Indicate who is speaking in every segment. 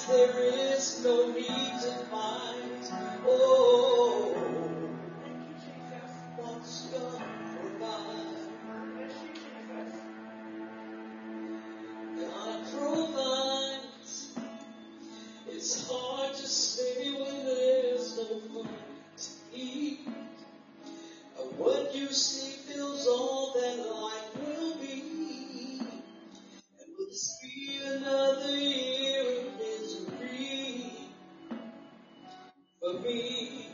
Speaker 1: there is no need to fight. Oh, what's God provide? God provides. It's hard to say when there's no food to eat. What you see fills all that life will be. And will this be another year of misery for me?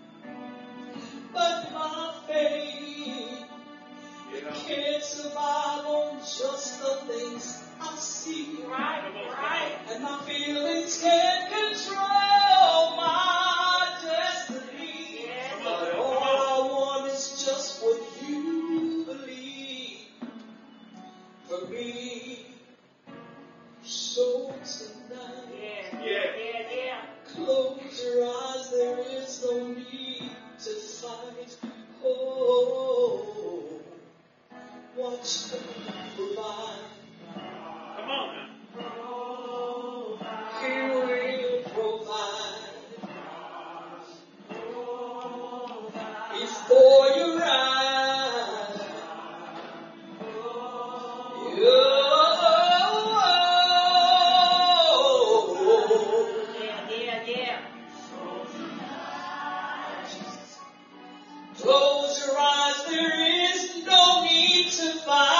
Speaker 1: But my faith, it can't survive on just the things I see. Right. And my feelings can't control my destiny. But all I want is just what you believe for me. So tonight, close your eyes, there is no need to fight. Oh, watch God provide. Come on now. He will provide before your eyes. Close your eyes, there is no need to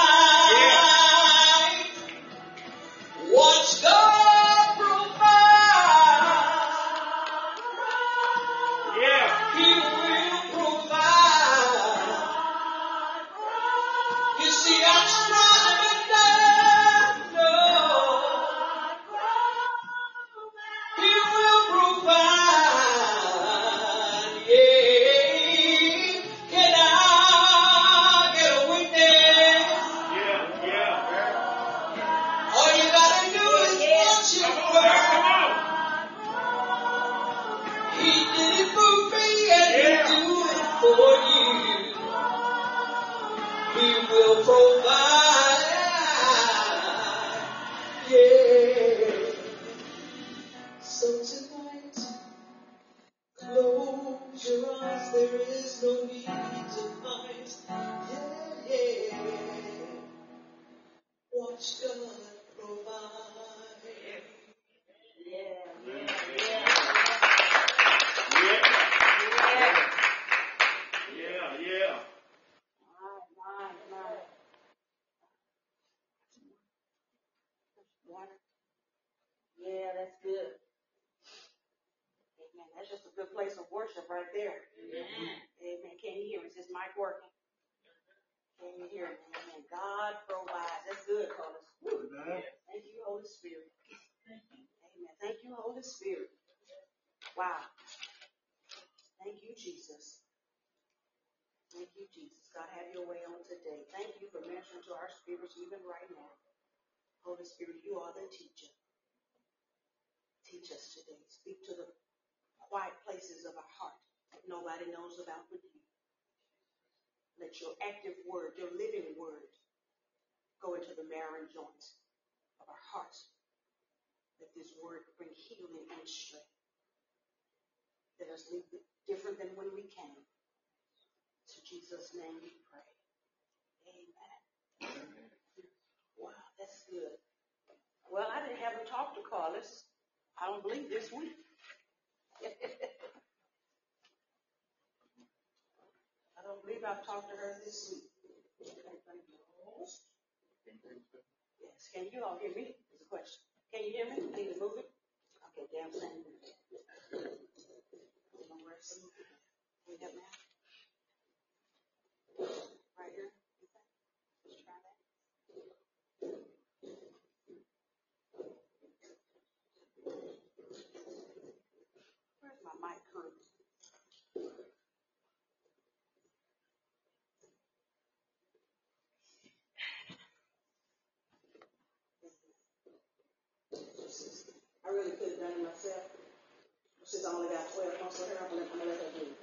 Speaker 1: fight. Watch God provide. He will provide. You see, I'm trying to know. He will provide. Yeah. Can I get a witness? All you gotta do is watch Him work. He did it for me and He'll do it for you. He will provide. Yeah. So tonight, close your eyes. There is no need to fight. Yeah. Watch God provide.
Speaker 2: Yeah, that's good. Amen. That's just a good place of worship right there. Amen. Can you hear me? Is this mic working? Can you hear me? Amen. God provides. That's good, Carlos. Thank you, Holy Spirit. Amen. Thank you, Holy Spirit. Wow. Thank you, Jesus. Thank you, Jesus. God, have your way on today. Thank you for ministering to our spirits even right now. Holy Spirit, you are the teacher. Teach us today. Speak to the quiet places of our heart that nobody knows about but you. Let your active word, your living word, go into the marrow and joints of our hearts. Let this word bring healing and strength. Let us live different than when we came. To Jesus' name we pray. Amen. Wow, that's good. Well, I didn't have him talk to Carlos. I don't believe this week. I don't believe I've talked to her this week. Yes. Can you all hear me? Is the question. Can you hear me? I need to move it. Okay, damn thing. We got now. Right here. Let's try that. Where's my mic curve? I really could have done it myself. Since I only got 12 months with her, I'm going to let her do it.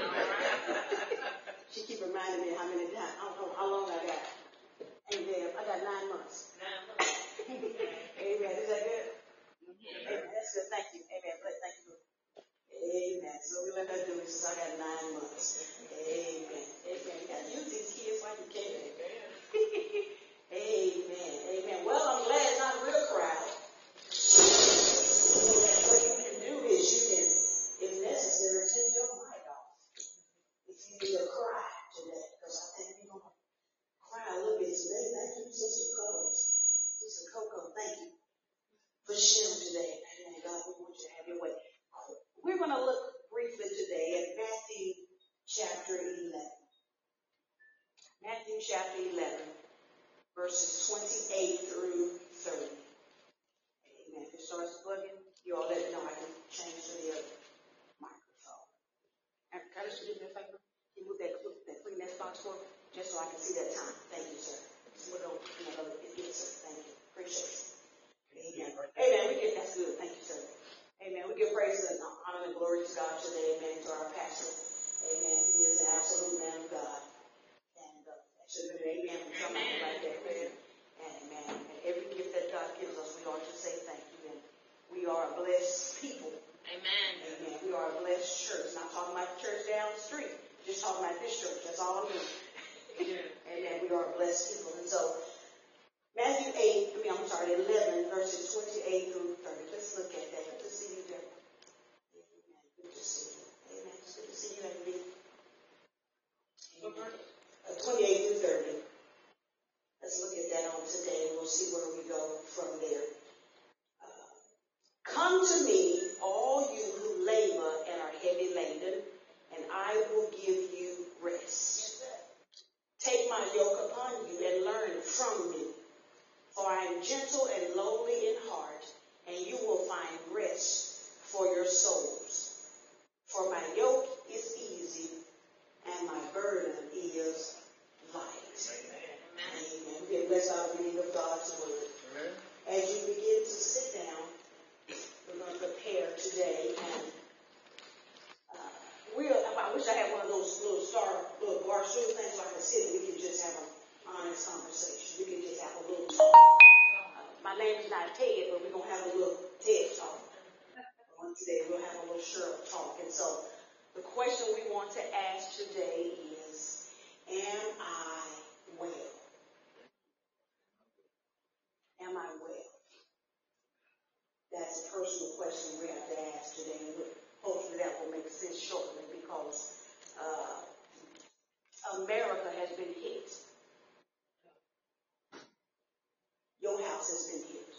Speaker 2: She keep reminding me how many times, I don't know how long I got. Amen. I got 9 months. 9 months. Amen. Is that good? Amen. That's just starts bugging, you all let me know. I can change to the other microphone. And can I just do me a favor? Can you move that Kleenex box for me? Just so I can see that time. Thank you, sir. Sir. Thank you. Appreciate it. Amen. Amen. That's good. Thank you, sir. Amen. We give praise and honor and glory to God today. Amen. To our pastor. Amen. He is an absolute man of God. And that should have been amen from somebody right there. Amen. And amen. And every gift that God gives us, we ought to say thank you. And we are a blessed people. Amen. Amen. We are a blessed church. Not talking about the church down the street. Just talking about this church. That's all I'm doing. Amen. We are a blessed people. And so, Matthew 11, verses 28 through 30. Let's look at that. Good to see you there. Amen. Good to see you. Amen. It's good to see you, everybody. 28 through 30. Let's look at that on today, and we'll see where we go from there. Come to me, all you who labor and are heavy laden, and I will give you rest. Take my yoke upon you and learn from me. For I am gentle and lowly in heart, and you will find rest for your souls. For my yoke is easy, and my burden is light. Amen. Amen. Be blessed by the reading of God's word. Amen. As you begin to sit down, we're going to prepare today. And I wish I had one of those little bar stool things so I could sit and we could just have an honest conversation. We could just have a little talk. My name is not Ted, but we're going to have a little Ted talk. Today we'll have a little Cheryl talk. And so the question we want to ask today is, am I well? Am I well? That's a personal question we have to ask today. And hopefully that will make sense shortly because America has been hit. Your house has been hit.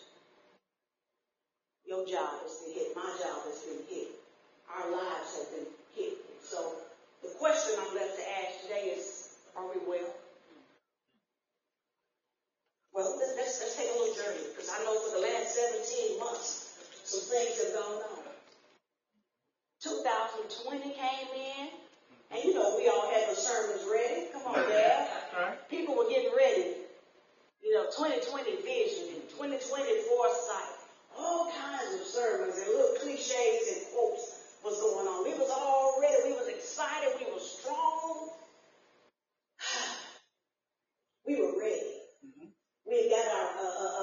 Speaker 2: Your job has been hit. My job has been hit. Our lives have been hit. So the question I'm left to ask today is, are we well? Well, let's take a little journey because I know for the last 17 months, some things have gone on. 2020 came in, and you know we all had the sermons ready. Come on, Dad. People were getting ready. 2020 vision and 2020 foresight. All kinds of sermons and little cliches and quotes was going on. We was all ready. We was excited. We were strong. We were ready. Mm-hmm. We got our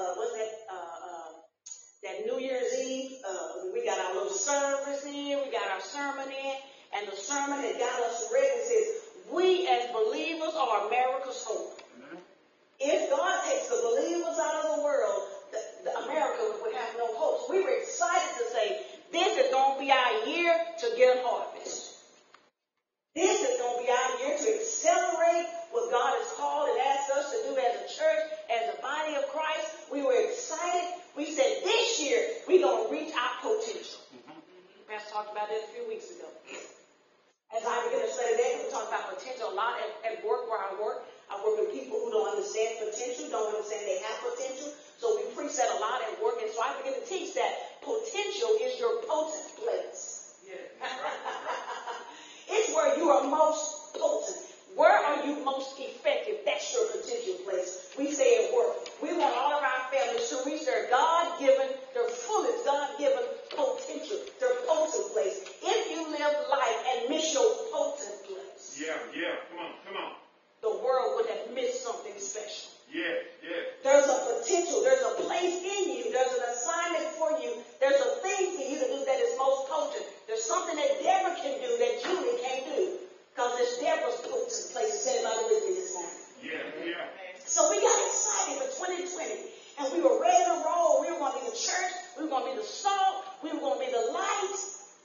Speaker 2: that New Year's Eve. We got our little service in. We got our sermon in, and the sermon had got us ready. It says, "We as believers are America's hope." Mm-hmm. If God takes the believers out of the world, America would have no hope. So we were excited to say, this is going to be our year to get a harvest. This is going to be our year to accelerate what God has called and asked us to do as a church, as a body of Christ. We were excited. We said, this year, we're going to reach our potential. Mm-hmm. Pastor talked about that a few weeks ago. As I begin to study that, we talk about potential a lot at work where I work. I work with people who don't understand potential, don't understand they have potential. So we preach that a lot at work. And so I begin to teach that potential is your potent place. Yeah, right. It's where you are most potent. Where are you most effective? That's your potential place. We say at work. We want all of our families to reach their God-given, their fullest God-given potential, their potent place. If you live life and miss your potent place. Yeah. Come on. The world would have missed something special. Yeah. There's a potential. There's a place in you. There's an assignment for you. There's a thing for you to do that is most potent. There's something that Deborah can do that Julie can't do. Because it's Deborah's potent place. Is anybody with me this morning? Yeah. So we got excited for 2020. And we were ready to roll. We were going to be the church. We were going to be the salt. We were going to be the light.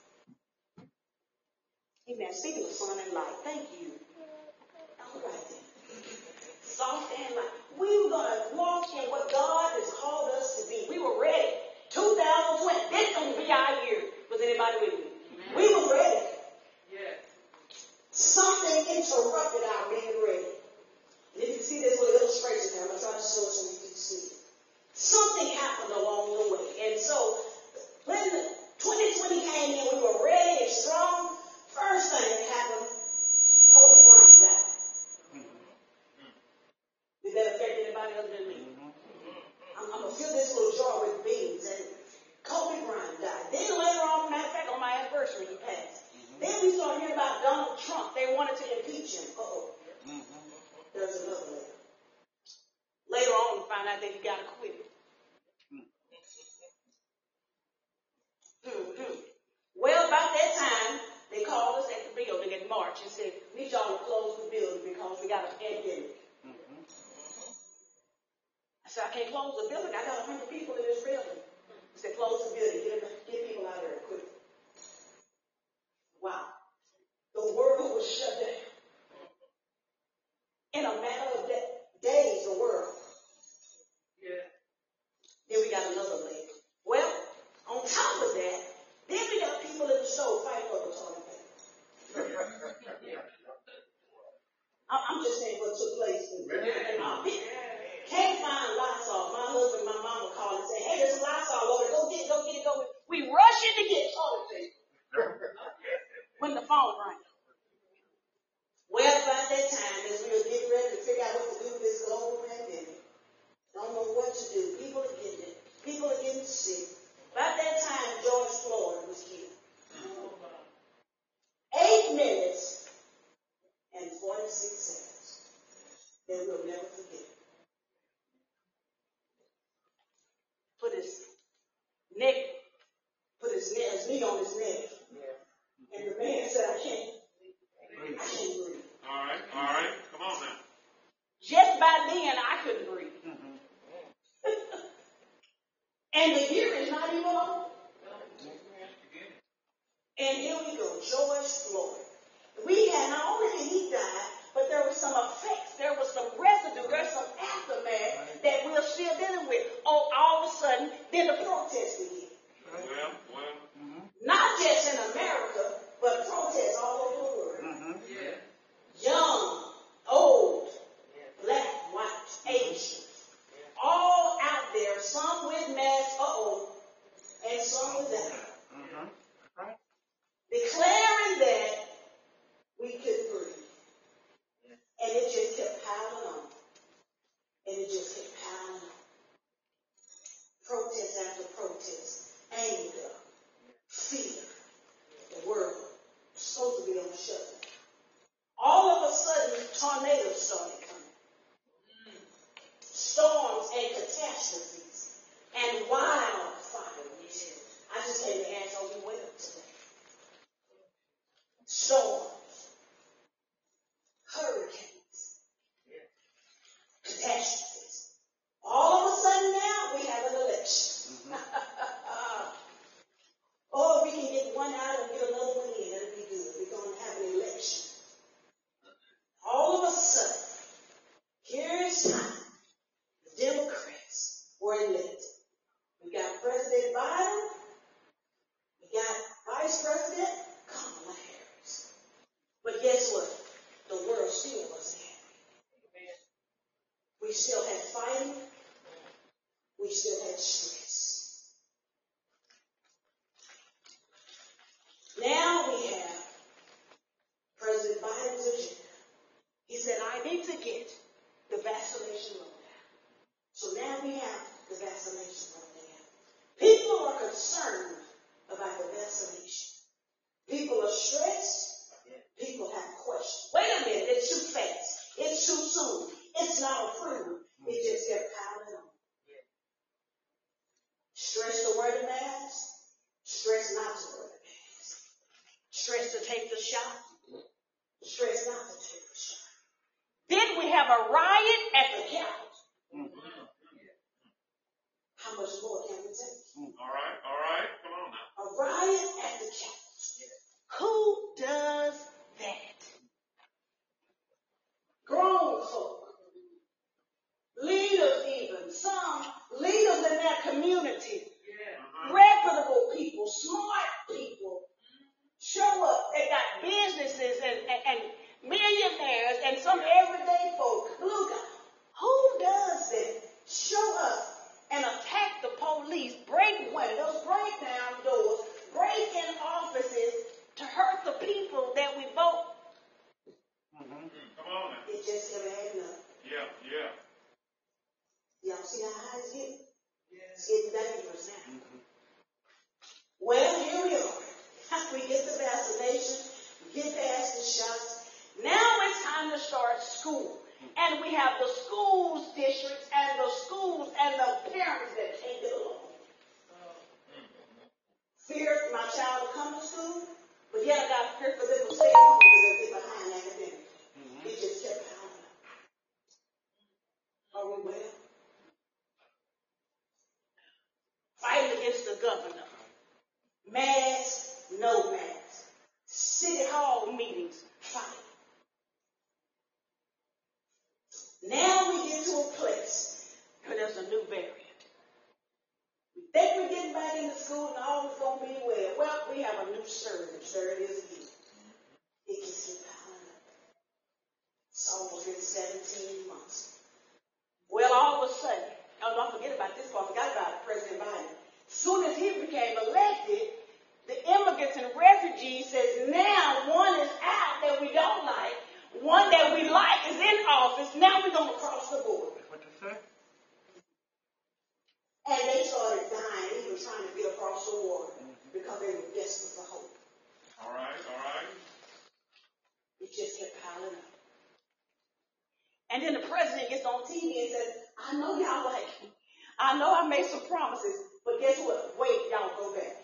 Speaker 2: Amen. Speaking of sun and light, thank you. All right then. Salt and light. We were going to walk in what God has called us to be. We were ready. 2020. This is going to be our year. Was anybody with me? Amen. We were ready. Yeah. Something interrupted our being ready. And if you see this little illustration there, I'm going to try to show it so you can see it. Something happened along the way. And so hearing about Donald Trump. They wanted to impeach him. There's another layer. Later on, we find out that he got acquitted. Well, about that time, they called us at the building in March and said, we need y'all to close the building because we got an epidemic. I said, I can't close the building. I got 100 people in this building. He said, close the building. Get people out of there quick. Wow. The world was shut down. In a matter of days, the world. Yeah. Then we got another leg. Well, on top of that, then we got people in the store fighting for the toilet paper. I'm just saying what took place in our people. Can't find Lysol. My husband and my mama called and said, hey, there's some Lysol over there. Go get it. We rush in to get toilet paper when the phone rang. Well, about that time, as we were getting ready to figure out what to do with this global pandemic, don't know what to do. People are getting it. People are getting sick. About that time, George Floyd was killed. 8 minutes and 46 seconds that we'll never forget. Put his knee on his neck. Yeah. And the man said, I can't breathe.
Speaker 3: All right. Come on now.
Speaker 2: Just by then, I couldn't breathe. And the year is not even over. And here we go, George Floyd. We had not only did he die, but there was some effects, there was some residue, there's some aftermath that we're still dealing with. Oh, all of a sudden, then the protests begin.
Speaker 3: Well.
Speaker 2: Not just in America, but protests all over the world. Young, old, black, white, Asian, all out there, some with masks, and some without. Declaring that we could breathe. And it just kept piling on. Protest after protest. Anger. Fear. The world was supposed to be on shutdown. All of a sudden, tornadoes started coming. Storms and catastrophes. And wildfires. I just came to ask, are we well today? Storms, hurricanes, catastrophes. All of a sudden now we have an election. Or we can get one out and get another one in. That'll be good. We're going to have an election. All of a sudden, here's time. The Democrats were elected. We got President Biden. We got Vice President Kamala Harris. But guess what? The world still wasn't happy. We still had fighting. We still had stress. Now we have President Biden's agenda. He said, I need to get the vaccination rolled out. So now we have the vaccination rolled out. People are concerned about the vaccination. People are stressed. People have questions. Wait a minute, it's too fast. It's too soon. It's not approved. It just kept piling on. Stress to wear the mask. Stress not to wear the mask. Stress to take the shot. Stress not to take the shot. Then we have a riot at the Capitol. How much more can we take?
Speaker 3: All right. Come on now.
Speaker 2: A riot at the Capitol. Who does that? Grown folk. Leaders even. Some leaders in their community. Reputable people. Smart people. Show up. They got businesses and millionaires and some everyday folk. Look, who does that? Show up and attack the police, break windows, break down doors, break in offices to hurt the people that we vote.
Speaker 3: Come on now.
Speaker 2: It just kept adding up.
Speaker 3: Yeah.
Speaker 2: Y'all see how high it's getting? It's getting dangerous now. Well, here we are. We get the vaccination. get past the shots. Now it's time to start school. And we have the schools districts and the schools and the parents that can't get along. Fear my child will come to school, but yet I got fear for them to stay home because they get behind academics. It just kept piling up. Are we well? Fighting against the governor. Mask, no mask. City hall meetings, fight. Now we get to a place where there's a new variant. We think we're getting back into school and all is going to be well. Well, we have a new surge. Surge is here. It just keeps piling up. It's almost been 17 months. Well, all of a sudden, don't forget about this part. I forgot about it, President Biden. As soon as he became elected, the immigrants and refugees says now one is out that we don't like. One that we like is in office. Now we're going to cross the border.
Speaker 4: What you say?
Speaker 2: And they started dying, even trying to get across the water because they were desperate for hope.
Speaker 3: All right, all right.
Speaker 2: It just kept piling up. And then the president gets on TV and says, I know y'all like me. I know I made some promises, but guess what? Wait, y'all go back.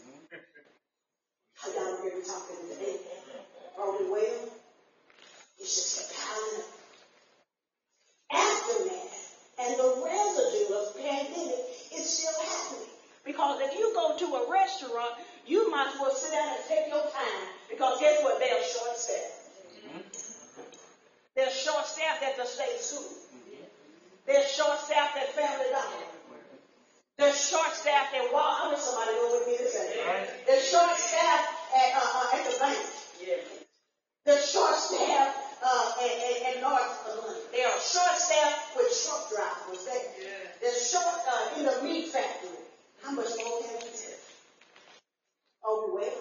Speaker 2: How y'all hear me talking today? Are we well? It's just kept piling up. Aftermath and the residue of the pandemic is still happening. Because if you go to a restaurant, you might as well sit down and take your time. Because guess what? They're short-staffed. They're short-staffed at the state school. They're short-staffed at Family Dollar. They're short-staffed at Walmart. I wish somebody go with me to say. They're short-staffed at the bank. They're short-staffed at North Atlanta. They are short-staffed with truck drivers. They're short in the meat factory. How much more can we tell? Oh, well.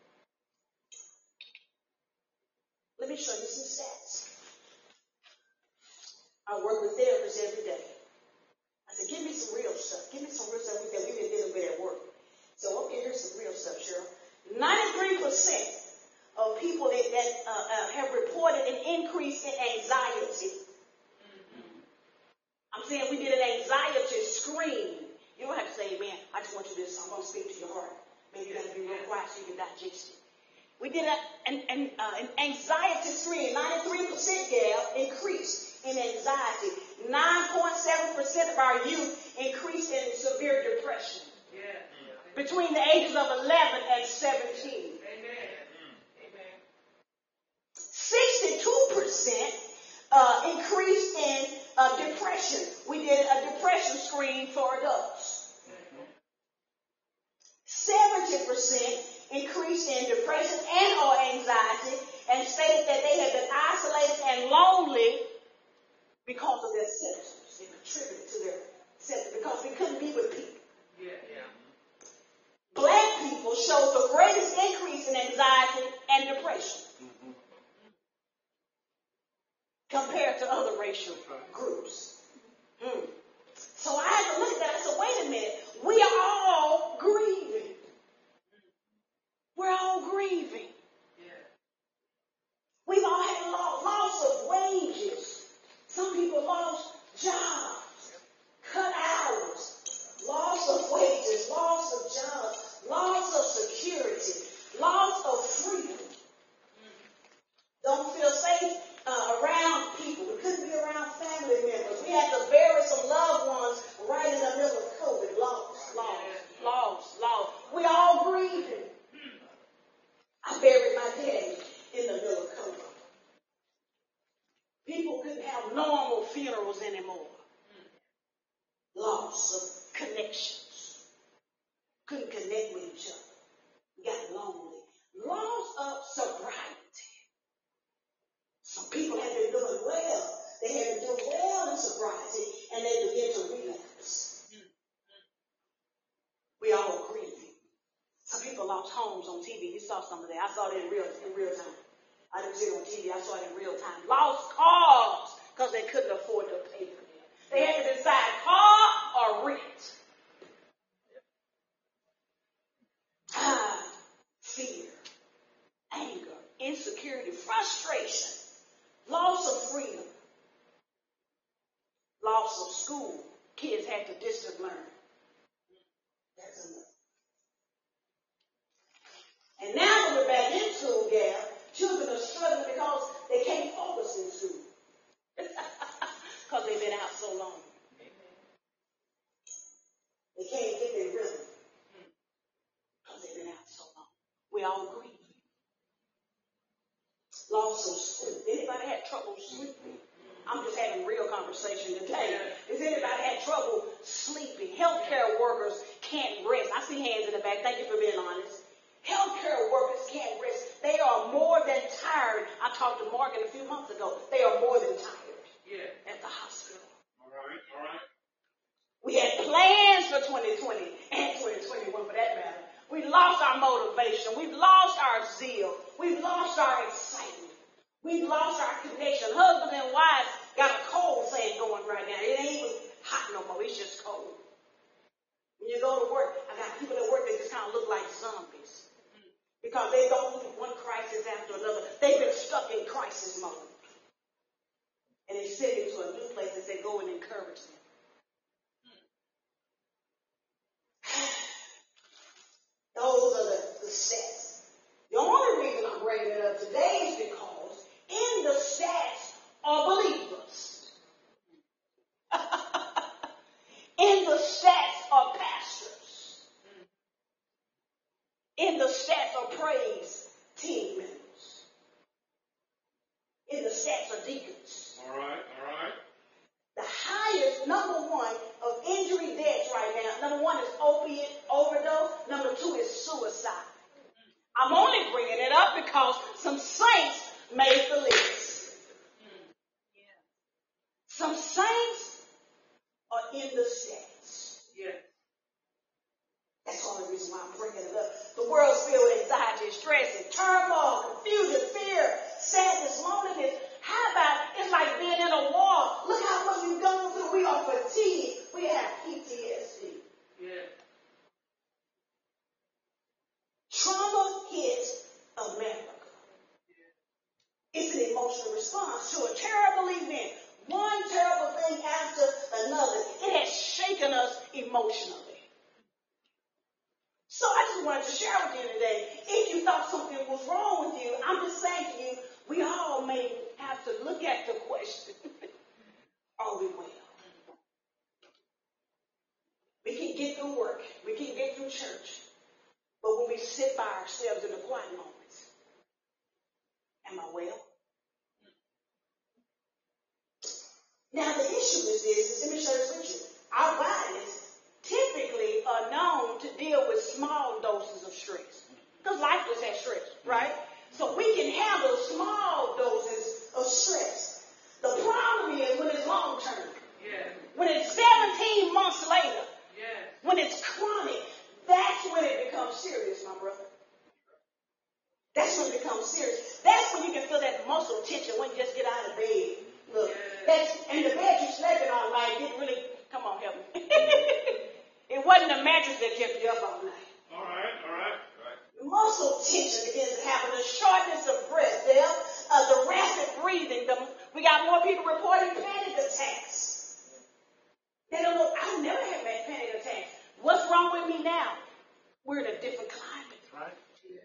Speaker 2: Let me show you some stats. I work with therapists every day. I said, give me some real stuff. Give me some real stuff that we've been dealing with at work. So, okay, here's some real stuff, Cheryl. 93% of people that have reported an increase in anxiety. I'm saying we did an anxiety screen. You don't have to say amen. I just want you to, I'm going to speak to your heart. Maybe you got to be real quiet so you can digest it. We did an anxiety screen. 93% increase in anxiety. 9.7% of our youth increased in severe depression. Between the ages of 11 and 17. Amen. 62% increase in depression. We did a depression screen for adults. 70% increase in depression and or anxiety, and stated that they had been isolated and lonely because of their symptoms. They contributed to their symptoms because we couldn't be with people. Black people showed the greatest increase in anxiety and depression compared to other racial groups. So I had to look at that. I said, wait a minute. We are all grieving. We're all grieving. We've all had loss of wages. Some people lost jobs, cut hours, loss of wages, loss of jobs, loss of security, loss of freedom. Don't feel safe around people. We couldn't be around family members. We had to bury some loved ones right in the middle of COVID. Loss. We all grieving. I buried my daddy in the middle of COVID. People couldn't have normal funerals anymore. Loss of connections. Couldn't connect with each other. We got lonely. Loss of sobriety. Some people have been doing well. They have been doing well in sobriety, and they begin to relapse. We all grieving. Some people lost homes on TV. You saw some of that. I saw it in real time. I didn't see it on TV. I saw it in real time. Lost cars because they couldn't afford to pay for them. They had to decide car or rent. Fear, anger, insecurity, frustration, loss of freedom, loss of school. Kids had to distance learn. That's enough. And now when we're back in school, children are struggling because they can't focus in school. Because they've been out so long. They can't get their rhythm. Because they've been out so long. We all agree. Loss of sleep. Anybody had trouble sleeping? I'm just having real conversation today. Has anybody had trouble sleeping? Healthcare workers can't rest. I see hands in the back. Thank you for being honest. Healthcare workers can't rest. They are more than tired. I talked to Morgan a few months ago. They are more than tired at the hospital.
Speaker 3: All right.
Speaker 2: We had plans for 2020 and 2021 for that matter. We lost our motivation. We've lost our zeal. We've lost our excitement. We've lost our connection. Husbands and wives got a cold saying going right now. It ain't even hot no more. It's just cold. When you go to work, I got people at work that just kind of look like zombies. Because they go through one crisis after another. They've been stuck in crisis mode. And they send them to a new place and say, go and encourage them. Those are the stats. The only reason I'm bringing it up today is because in the stats are believers. In the stats are pastors. In the stats are praise team members. In the stats are deacons.
Speaker 3: All right.
Speaker 2: The highest, number one, of injury deaths right now, number one is opiate overdose, number two is suicide. I'm only bringing it up because some saints made the list. Some saints are in the stats. That's the only reason why I'm bringing it up. The world's filled with anxiety, stress, and turmoil, confusion, fear, sadness, loneliness. How about it's like being in a war? Look how much we've gone through. We are fatigued. We have PTSD. Trauma hits America. It's an emotional response to a terrible event. One terrible thing after another. It has shaken us emotionally. So I just wanted to share with you today, if you thought something was wrong with you, I'm just saying to you, we all may have to look at the question, are we well? We can get through work, we can get through church, but when we sit by ourselves in the quiet moments, am I well? Now the issue is this, let me share this with you. Our bodies typically are known to deal with small doses of stress. Because life just has stress, right? So we can handle small doses of stress. The problem is when it's long term. When it's 17 months later. When it's chronic. That's when it becomes serious, my brother. That's when it becomes serious. That's when you can feel that muscle tension when you just get out of bed. Look, and the bed you're sleeping on, like, it really, come on, help me. It wasn't the mattress that kept you up all night.
Speaker 3: All right.
Speaker 2: Muscle tension begins to happen. The shortness of breath, the rapid breathing. We got more people reporting panic attacks. They don't know. I've never had panic attacks. What's wrong with me now? We're in a different climate.
Speaker 3: Right.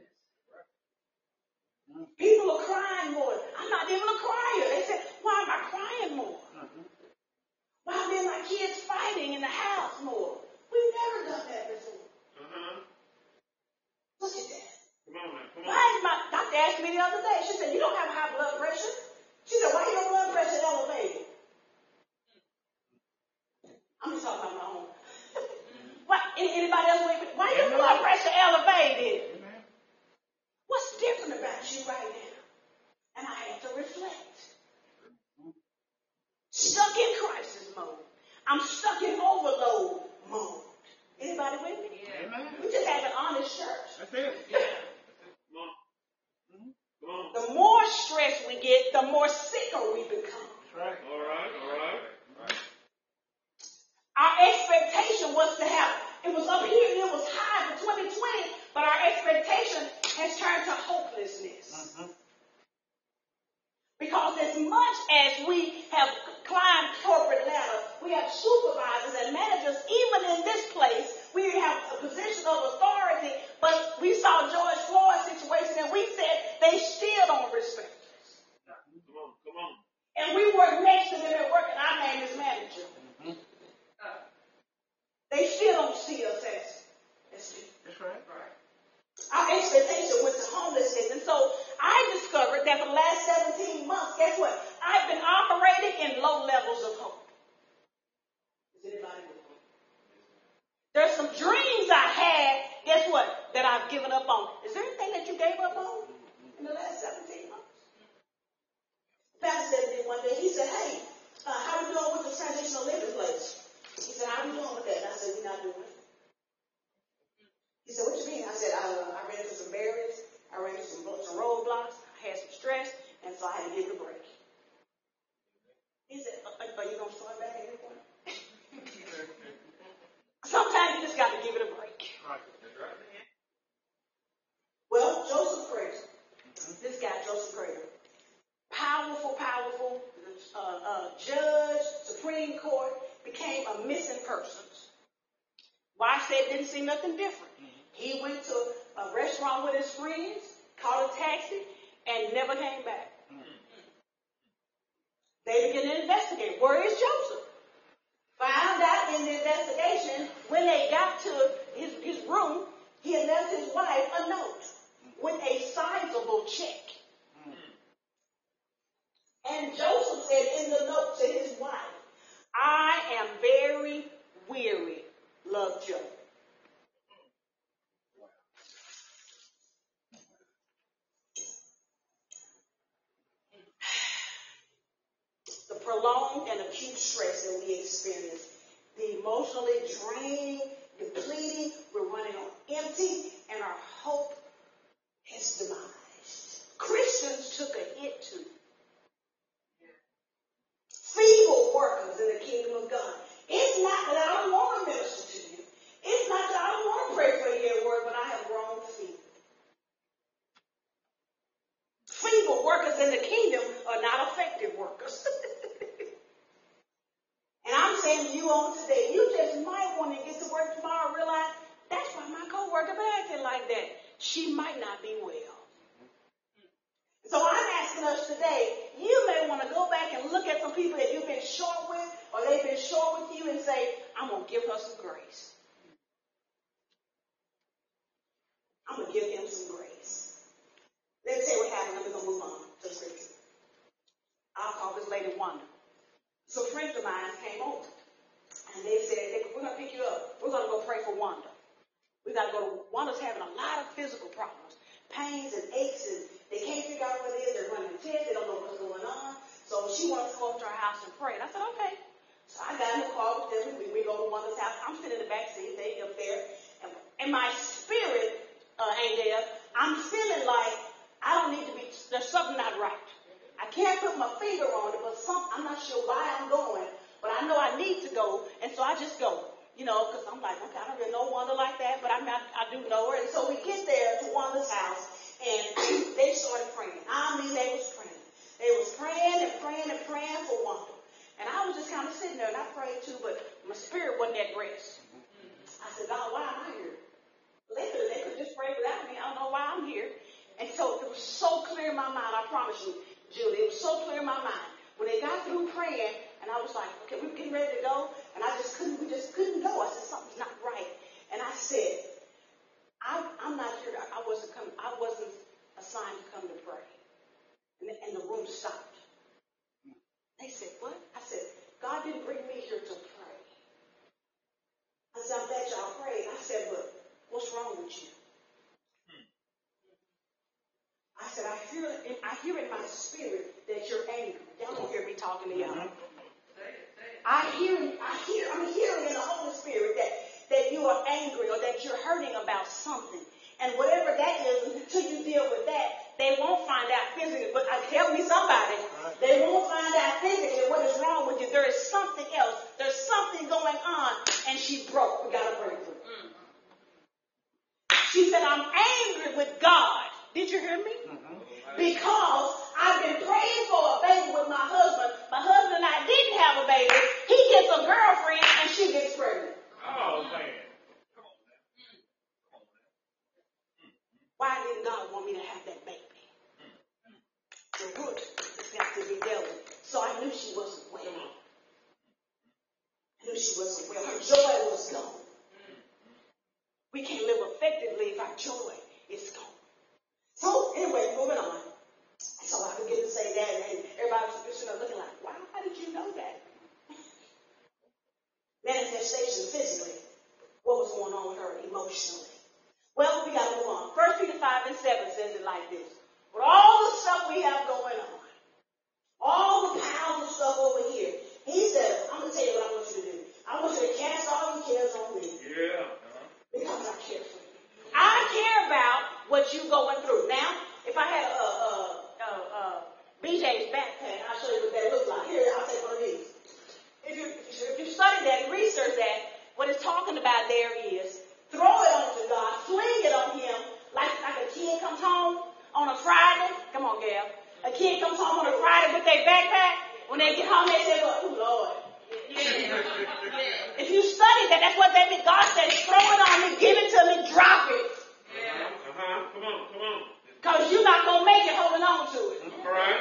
Speaker 2: People are crying more. I'm not even a crier. They said, why am I crying more? Why are me and my kids fighting in the house more? We've never done that before. Look at that.
Speaker 3: Come on, man.
Speaker 2: Why is my doctor asked me the other day? She said, you don't have high blood pressure. She said, why is your blood pressure elevated? I'm just talking about my own. Anybody else? Why is your blood pressure elevated? What's different about you right now? And I had to reflect. Stuck in crisis mode. I'm stuck in overload mode. Anybody with me?
Speaker 3: Amen.
Speaker 2: We just have an honest church.
Speaker 3: That's it. Come on.
Speaker 2: The more stress we get, the more sicker we become.
Speaker 3: That's right. All right.
Speaker 2: Our expectation was to have, it was up here, it was high for 2020, but our expectation has turned to hopelessness. as we have climbed corporate ladder, we have supervisors and managers. Even in this place, we have a position of authority, but we saw George Floyd's situation and we said they still don't respect us.
Speaker 3: Come on.
Speaker 2: And we work next to them at work, and our name is manager. They still don't see us as people.
Speaker 1: That's right.
Speaker 2: Our expectation went to homelessness. And so I discovered that for the last 17 months, guess what? I've been operating in low levels of hope. Is anybody with me? There's some dreams I had, guess what, that I've given up on. Is there anything that you gave up on in the last 17 months? Pastor said to me one day, he said, hey, how are we doing with the transitional living place? He said, how are we doing with that? And I said, we're not doing it. He said, what you mean? I said, I ran into some barriers. I ran into some roadblocks. I had some stress, and so I had to give it a break. He said, are you going to start back at any point? Sometimes you just got to give it a break.
Speaker 3: Right. That's right.
Speaker 2: Well, Joseph Prater, this guy, Joseph Prater, powerful judge, Supreme Court, became a missing persons. Why said didn't see nothing different? He went to a restaurant with his friends, caught a taxi, and never came back. They began to investigate. Where is Joseph? Found out in the investigation, when they got to his room, he had left his wife a note with a sizable check. And Joseph said in the note to his wife, I am very weary. Love, Joe. The prolonged and acute stress that we experience, the emotionally draining, depleting, we're running on empty, and our hope is demised. Christians took a hit too. Feeble workers in the kingdom of God. It's not that I don't want to minister to you. It's not that I don't want to pray for you at work, but I have grown feeble. Feeble workers in the kingdom are not effective workers. And I'm saying to you on today, you just might want to get to work tomorrow and realize that's why my coworker been acting like that. She might not be well. So I'm asking us today, you may want to go back and look at some people that you've been short with, or they've been short with you, and say, I'm going to give her some grace. I'm going to give him some grace. Let me tell you what happened, and we're going to move on to scripture. I'll call this lady Wanda. So friends of mine came over, and they said, hey, we're going to pick you up. We're going to go pray for Wanda. We got to go to, Wanda's having a lot of physical problems, pains and aches, and they can't figure out what it is. They're running tests. They don't know what's going on. So she wants to go up to our house and pray. And I said, okay. So I got in the car with them. We go to Wanda's house. I'm sitting in the back seat. They up there. And my spirit ain't there. I'm feeling like I don't need to be, there's something not right. I can't put my finger on it, but I'm not sure why I'm going. But I know I need to go. And so I just go. You know, because I'm like, okay, I don't really know Wanda like that, but I do know her. And so we get there to Wanda's house. And they started praying. I mean, they was praying. They was praying and praying and praying for Wanda. And I was just kind of sitting there, and I prayed too, but my spirit wasn't at rest. I said, God, why am I here? They could just pray without me. I don't know why I'm here. And so it was so clear in my mind, I promise you, Julie, it was so clear in my mind. When they got through praying, and I was like, okay, we're getting ready to go. And we just couldn't go. I said, something's not right. And I said, I'm not here. I wasn't assigned to come to pray. And the room stopped. They said, what? I said, God didn't bring me here to pray. I said, I'm glad y'all prayed. I said, but what's wrong with you? I said, I hear in my spirit that you're angry. Y'all don't hear me talking to y'all. I'm hearing in the Holy Spirit that you are angry or that you're hurting about something. And whatever that is, until you deal with that, they won't find out physically. But help me somebody. They won't find out physically what is wrong with you. There is something else. There's something going on. And she broke. We got to break through. She said, I'm angry with God. Did you hear me? Because I've been praying for a baby with my husband gets a girlfriend and she gets pregnant.
Speaker 3: Oh, man.
Speaker 2: Why didn't God want me to have that baby? The root has got to be dealt with. So I knew she wasn't well. I knew she wasn't well. Her joy was gone. We can't live effectively if our joy is gone. So anyway, moving on. So I begin to say that, and everybody was looking like, wow, how did you know that? Manifestation physically. What was going on with her emotionally? Well, we got to move on. 1 Peter 5 and 7 says it like this. With all the stuff we have going on, all the powerful stuff over here, he said, I'm going to tell you what I want you to do. I want you to cast all your cares on me.
Speaker 3: Yeah.
Speaker 2: Because I care for you. I care about what you're going through. Now, if I had a BJ's backpack, I'll show you what that looks like. Here, I'll take one of these. If you study that and research that, what it's talking about there is throw it onto God, fling it on him, like a kid comes home on a Friday. Come on, Gail. A kid comes home on a Friday with their backpack. When they get home, they say, oh, Lord. If you study that, that's what that means. God said, throw it on me, give it to me, drop it.
Speaker 3: Come on.
Speaker 2: Because you're not going to make it holding on to it.
Speaker 3: All right.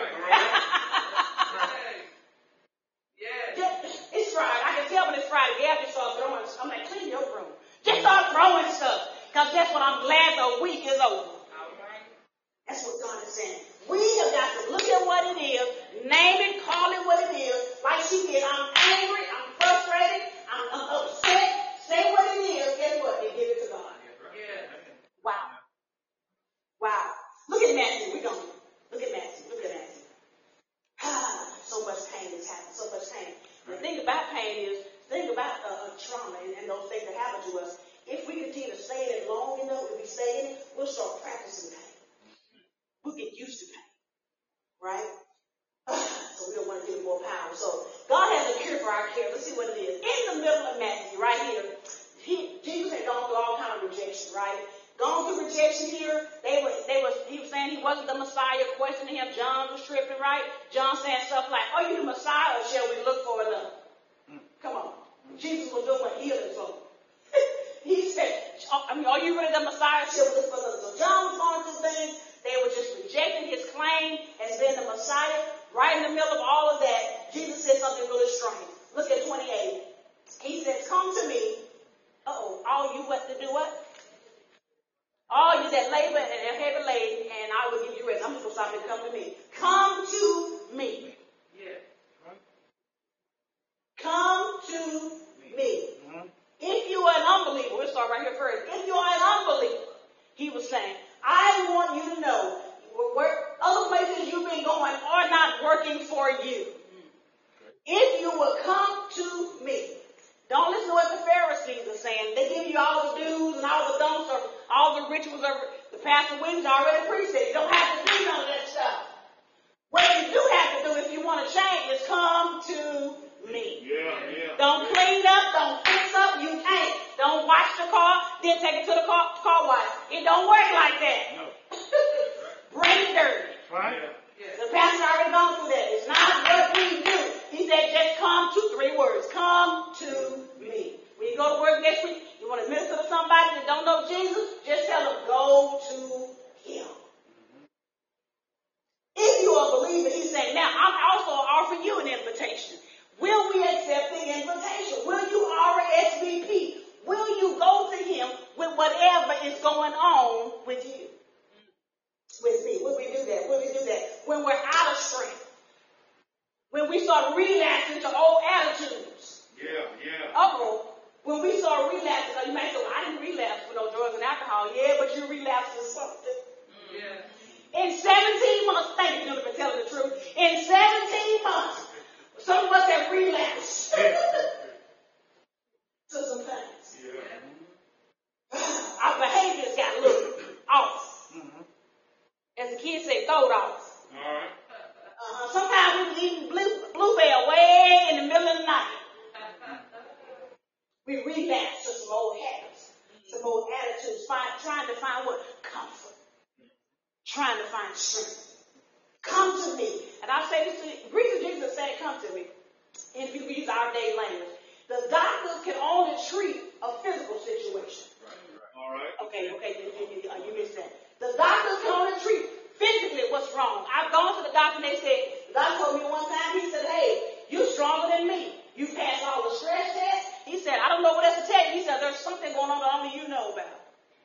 Speaker 2: It's Friday. I can tell when it's Friday. Gail just started throwing stuff. I'm like, clean your room. Just start throwing stuff. Because guess what? I'm glad the week is over. That's what God is saying. We have got to look at what it is, name it, call it what it is. Like she did. I'm angry. I'm frustrated. I'm upset. Say what it is. Guess what? And give it to God. Wow. Look at Matthew. We're going to look at Matthew. So much pain has happened. So much pain. The thing about pain is, think about trauma and those things that happen to us. If we continue to stay in it long enough, if we stay in it, we'll start practicing pain. We'll get used to pain. Right? So we don't want to give it more power. So God has a cure for our care. Let's see what it is. In the middle of Matthew, right here, Jesus had gone through all kind of rejection, right? Gone through rejection here. He was saying he wasn't the Messiah, questioning him. John was tripping, right? John saying stuff like, are you the Messiah or shall we look for another? Come on. Jesus was doing healing for him. He said, are you really the Messiah? Shall we look for another? So John was going through things. They were just rejecting his claim as being the Messiah. Right in the middle of all of that, Jesus said something really strange. Look at 28. He says, come to me. All you what to do what? All you that labor and are heavy laden, and I will give you rest. I'm just going to stop and come to me. Come to me.
Speaker 1: Yeah.
Speaker 2: Come to me. If you are an unbeliever, we'll start right here first. If you are an unbeliever, he was saying, I want you to know where other places you've been going are not working for you. If you will come to me. Don't listen to what the Pharisees are saying. They give you all the do's and all the don'ts, or all the rituals. The Pastor Williams already preached it. You don't have to do none of that stuff. What you do have to do if you want to change is come to me.
Speaker 3: Yeah.
Speaker 2: Don't clean up. Don't fix up. You can't. Don't wash the car, then take it to the car wash. It don't work like that.
Speaker 3: No.
Speaker 2: Brain dirty.
Speaker 3: Right.
Speaker 2: The pastor already gone through that. It's not what we do. He said, just come to 3 words. Come to me. When you go to work next week, you want to minister to somebody that don't know Jesus, just tell them, go to him. If you are a believer, he's saying, now I'm also offering you an invitation. Will we accept the invitation? Will you RSVP? Will you go to him with whatever is going on with you? With me. Will we do that? Will we do that? When we're out of strength. When we start relapsing to old attitudes.
Speaker 3: Yeah.
Speaker 2: When we start relapsing, you might say, well, I didn't relapse with no drugs and alcohol. Yeah, but you relapsed with something.
Speaker 1: Yeah.
Speaker 2: In 17 months, thank you for telling the truth. In 17 months, some of us have relapsed to some things.
Speaker 3: Yeah.
Speaker 2: Our behaviors got a little off. As the kids say, throw it off.
Speaker 3: All right.
Speaker 2: Sometimes we was eating bluebell way in the middle of the night. We relapse to some old habits, some old attitudes, trying to find what? Comfort. Trying to find strength. Come to me. And I say this to you, the reason Jesus said, come to me, if you use our day language, The doctors can only treat a physical situation.
Speaker 3: All right.
Speaker 2: Okay, you missed that. The doctors can only treat physically what's wrong. I've gone to the doctor and they said, the doctor told me one time, he said, hey, you're stronger than me. You passed all the stress tests. He said, I don't know what else to tell you. He said, there's something going on that only you know about.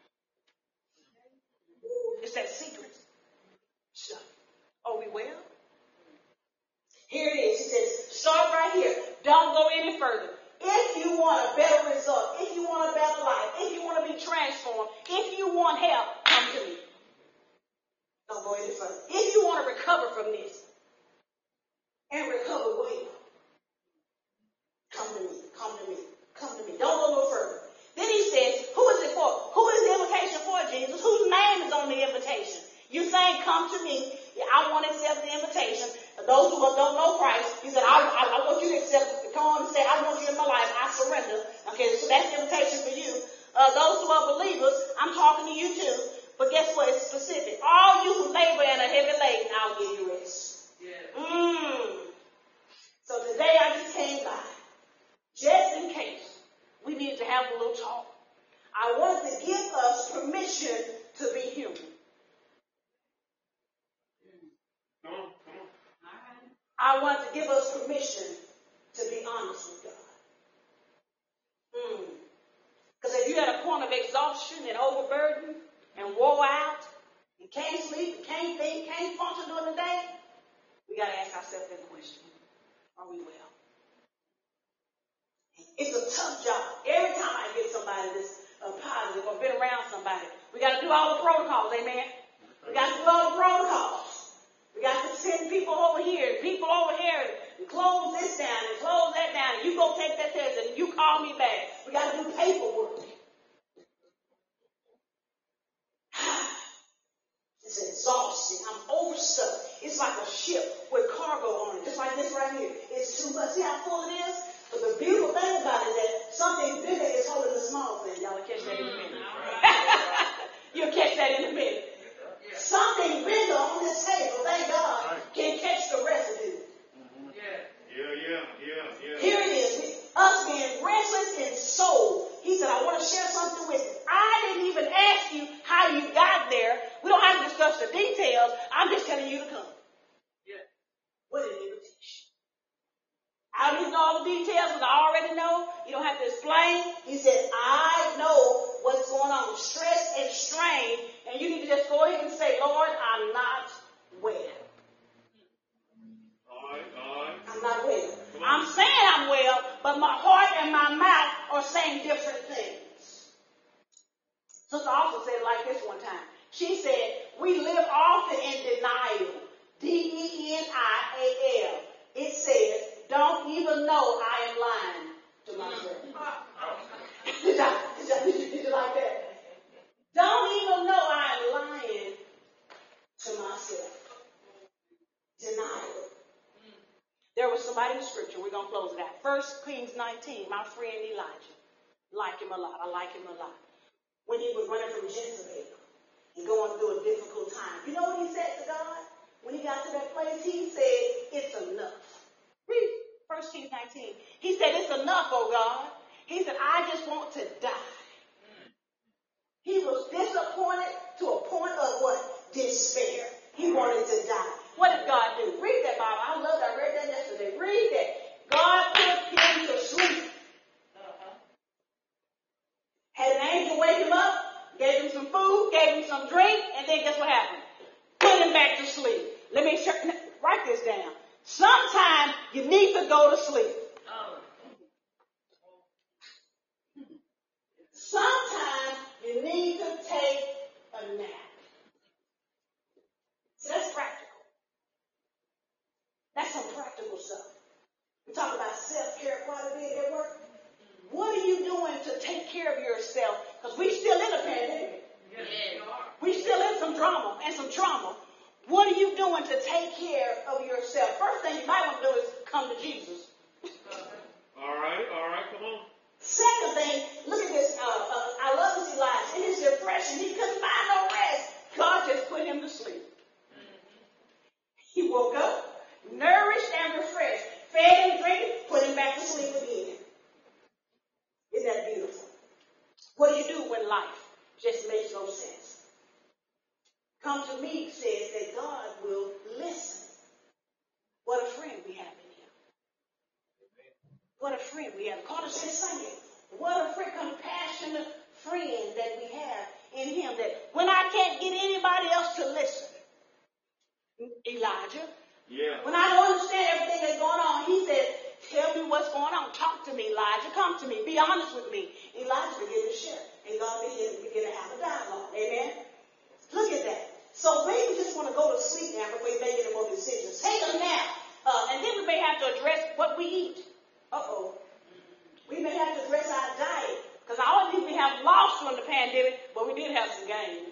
Speaker 2: It's that secret stuff. Are we well? Here it is. He says, start right here. Don't go any further. If you want a better result, if you want a better life, if you want to be transformed, if you want help, come to me. Don't go any further. If you want to recover from this and recover well, come to me, come to me, come to me. Don't go no further. Then he says, who is it for? Who is the invitation for, Jesus? Whose name is on the invitation? You saying, come to me. I want to accept the invitation. Those who don't know Christ, he said, I want you to accept it. Come on and say, I want you in my life. I surrender. Okay, so that's the invitation for you. Those who are believers, I'm talking to you too. But guess what? It's specific. All you who labor and are heavy laden, I'll give you rest. Yeah. So today I just came by, just in case we need to have a little talk. I want to give us permission to be human.
Speaker 3: Come on.
Speaker 2: I want to give us permission to be honest with God. Because if you're at a point of exhaustion and overburden and wore out, you can't sleep, you can't think, can't function during the day, we got to ask ourselves that question. Are we well? It's a tough job. Every time I get somebody that's positive or been around somebody, we got to do all the protocols, amen? We got to do all the protocols. We got to send people over here and people over here and close this down and close that down. And you go take that test and you call me back. We got to do paperwork. It's exhausting. I'm overstuffed. It's like a ship with cargo on it, just like this right here. It's too much. See how full it is? But the beautiful thing about it is that something bigger is holding the small thing. Y'all will catch that in a minute. You'll catch that in a minute. Something bigger on this table, thank God, can catch the residue.
Speaker 3: Yeah.
Speaker 2: Here it is, us being restless in soul. He said, I want to share something with you. I didn't even ask you how you got there. We don't have to discuss the details. I'm just telling you to come. Yeah. What an invitation. I don't need all the details, because I already know. You don't have to explain. He said, I know what's going on. Stress and strain. And you need to just go ahead and say, Lord, I'm not well.
Speaker 3: All right.
Speaker 2: I'm not well. I'm saying I'm well, but my heart and my mouth are saying different things. Sister also said it like this one time. She said, we live often in denial. D-E-N-I-A-L. It says, don't even know I am lying to myself. Did you like that? Don't even know I am lying to myself. Denial. There was somebody in the scripture, we're going to close it out. 1 Kings 19, my friend Elijah. Like him a lot. I like him a lot. When he was running from Jezebel and going through a difficult time. You know what he said to God? When he got to that place, he said, it's enough. Read 1 Kings 19. He said, it's enough, oh God. He said, I just want to die. He was disappointed to a point of what? Despair. He wanted to die. What did God do? Read that, Bible. I love that. I read that yesterday. Read that. God put him to sleep. Had an angel wake him up, gave him some food, gave him some drink, and then guess what happened? Put him back to sleep. Let me write this down. Sometimes you need to go to sleep. Sometimes you need to take a nap. So that's practical. That's some practical stuff. We talk about self-care quite a bit at work. What are you doing to take care of yourself? Because we still in a pandemic. We still in some drama and some trauma. What are you doing to take care of yourself? First thing you might want to do is come to Jesus.
Speaker 3: All right, come on.
Speaker 2: Second thing, look at this. I love this Elijah. In his depression, he couldn't find no rest. God just put him to sleep. He woke up, nourished and refreshed, fed and drank, put him back to sleep again. no sense. Come to me says that God will listen. What a friend we have in him. What a friend we have. Carter said, sing it. What a friend, compassionate friend that we have in him. That when I can't get anybody else to listen, Elijah, when I don't understand everything that's going on, he said, tell me what's going on. Talk to me, Elijah. Come to me. Be honest with me. Elijah began to share. And God began to have a dialogue. Amen? Look at that. So maybe we just want to go to sleep now before we make any more decisions. Take a nap. And then we may have to address what we eat. Uh-oh. We may have to address our diet. Because I don't think we have lost during the pandemic, but we did have some gain.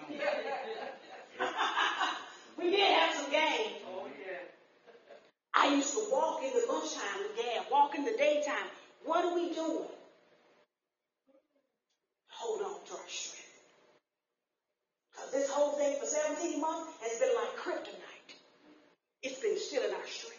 Speaker 2: We did have some gain. Oh, yeah. I used to walk in the lunchtime with Gab, walk in the daytime. What are we doing? Hold on to our strength. Because this whole thing for 17 months has been like kryptonite. It's been stealing our strength.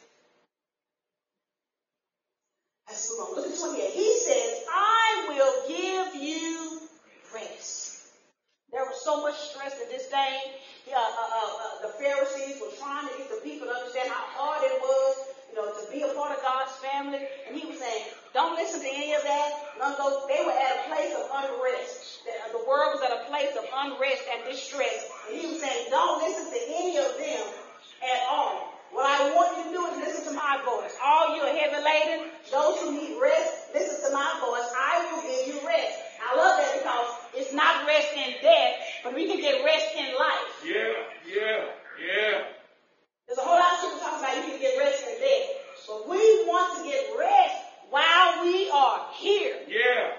Speaker 2: Let's move on. Look at 28. He says, I will give you rest. There was so much stress in this day. The Pharisees were trying to get the people to understand how hard it was, to be a part of God's family. And he was saying, don't listen to any of that. They were at a place of unrest. The world was at a place of unrest and distress. And he was saying, don't listen to any of them at all. What I want you to do is listen to my voice. All you are heavy laden, those who need rest, listen to my voice. I will give you rest. I love that because it's not rest in death, but we can get rest in life.
Speaker 3: Yeah.
Speaker 2: There's a whole lot of people talking about you can get rest in death. But we want to get rest while we are here.
Speaker 3: Yeah.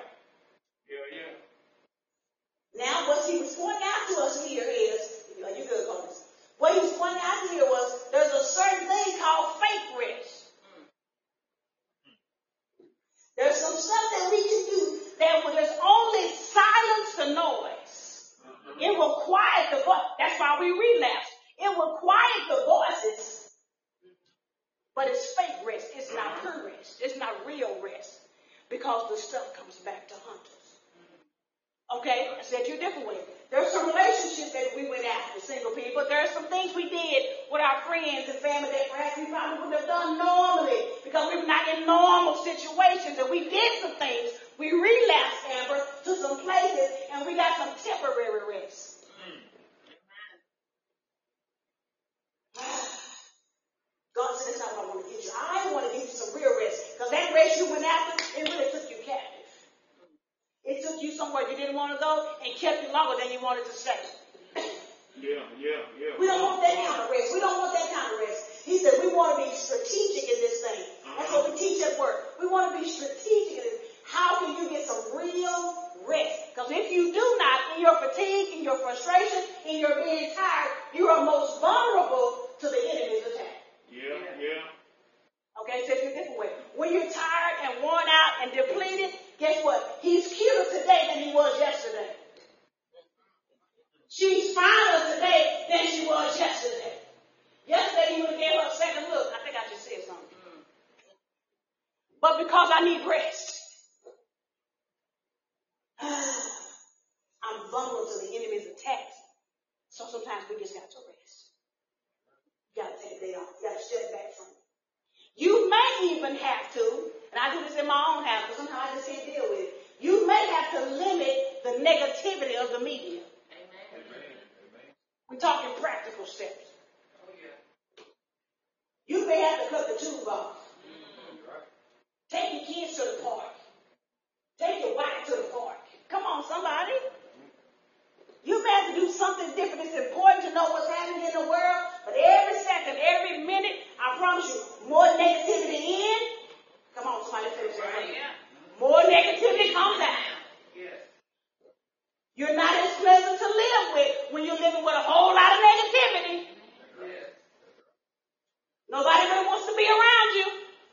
Speaker 2: Now, what he was pointing out to us here is, you good, Curtis. What he was pointing out here was there's a certain thing called fake rest. There's some stuff that we can do that will just only silence the noise. It will quiet the voice. That's why we relapse. It will quiet the voices. But it's fake rest. It's not true rest. It's not real rest. Because the stuff comes back to hunt us. Okay? I said you a different way. There's some relationships that we went after, single people. There's some things we did with our friends and family that perhaps we probably wouldn't have done normally because we were not in normal situations. And we did some things. We relapsed, Amber, to some places, and we got some temporary rest. God said, that's not what I want to get you. I want to give you some real rest. Because that rest you went after, it really took you captive. It took you somewhere you didn't want to go and kept you longer than you wanted to stay.
Speaker 3: Yeah.
Speaker 2: We don't want that kind of rest. We don't want that kind of rest. He said we want to be strategic in this thing. That's what we teach at work. We want to be strategic in this. How can you get some real rest? Because if you do not, in your fatigue, in your frustration, in your being tired, you are most vulnerable to the enemy's attack.
Speaker 3: Yeah.
Speaker 2: Okay, so it's a different way. When you're tired and worn out and depleted, guess what? He's cuter today than he was yesterday. She's finer today than she was yesterday. Yesterday, you would have gave her a second look. I think I just said something. But because I need rest, I'm vulnerable to the enemy's attacks. So sometimes we just got to rest. You got to take a day off. You got to step back from it. You may even have to, and I do this in my own house, but sometimes I just can't deal with it. You may have to limit the negativity of the media. Amen. We're talking practical steps. Oh, yeah. You may have to cut the tube off. Take your kids to the park. Take your wife to the park. Come on, somebody. You may have to do something different. It's important to know what's happening in the world, but every second, every minute, I promise you, more negativity in. Come on, somebody finish that. More negativity comes out. You're not as pleasant to live with when you're living with a whole lot of negativity. Nobody really wants to be around you.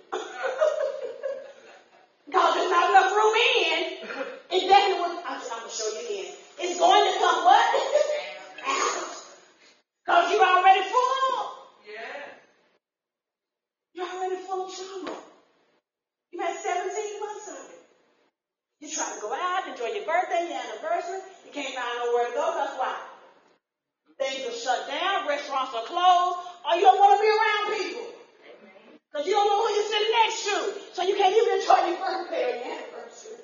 Speaker 2: Because there's not enough room in. It's definitely what I'm going to show you in. It's going to come what? Out. Because you're already full. Yeah. You're already full of trauma. You had 17 months of it. You try to go out, enjoy your birthday, your anniversary. You can't find restaurants are closed, or you don't want to be around people. Because you don't know who you're sitting next to. So you can't even enjoy your birthday or your anniversary.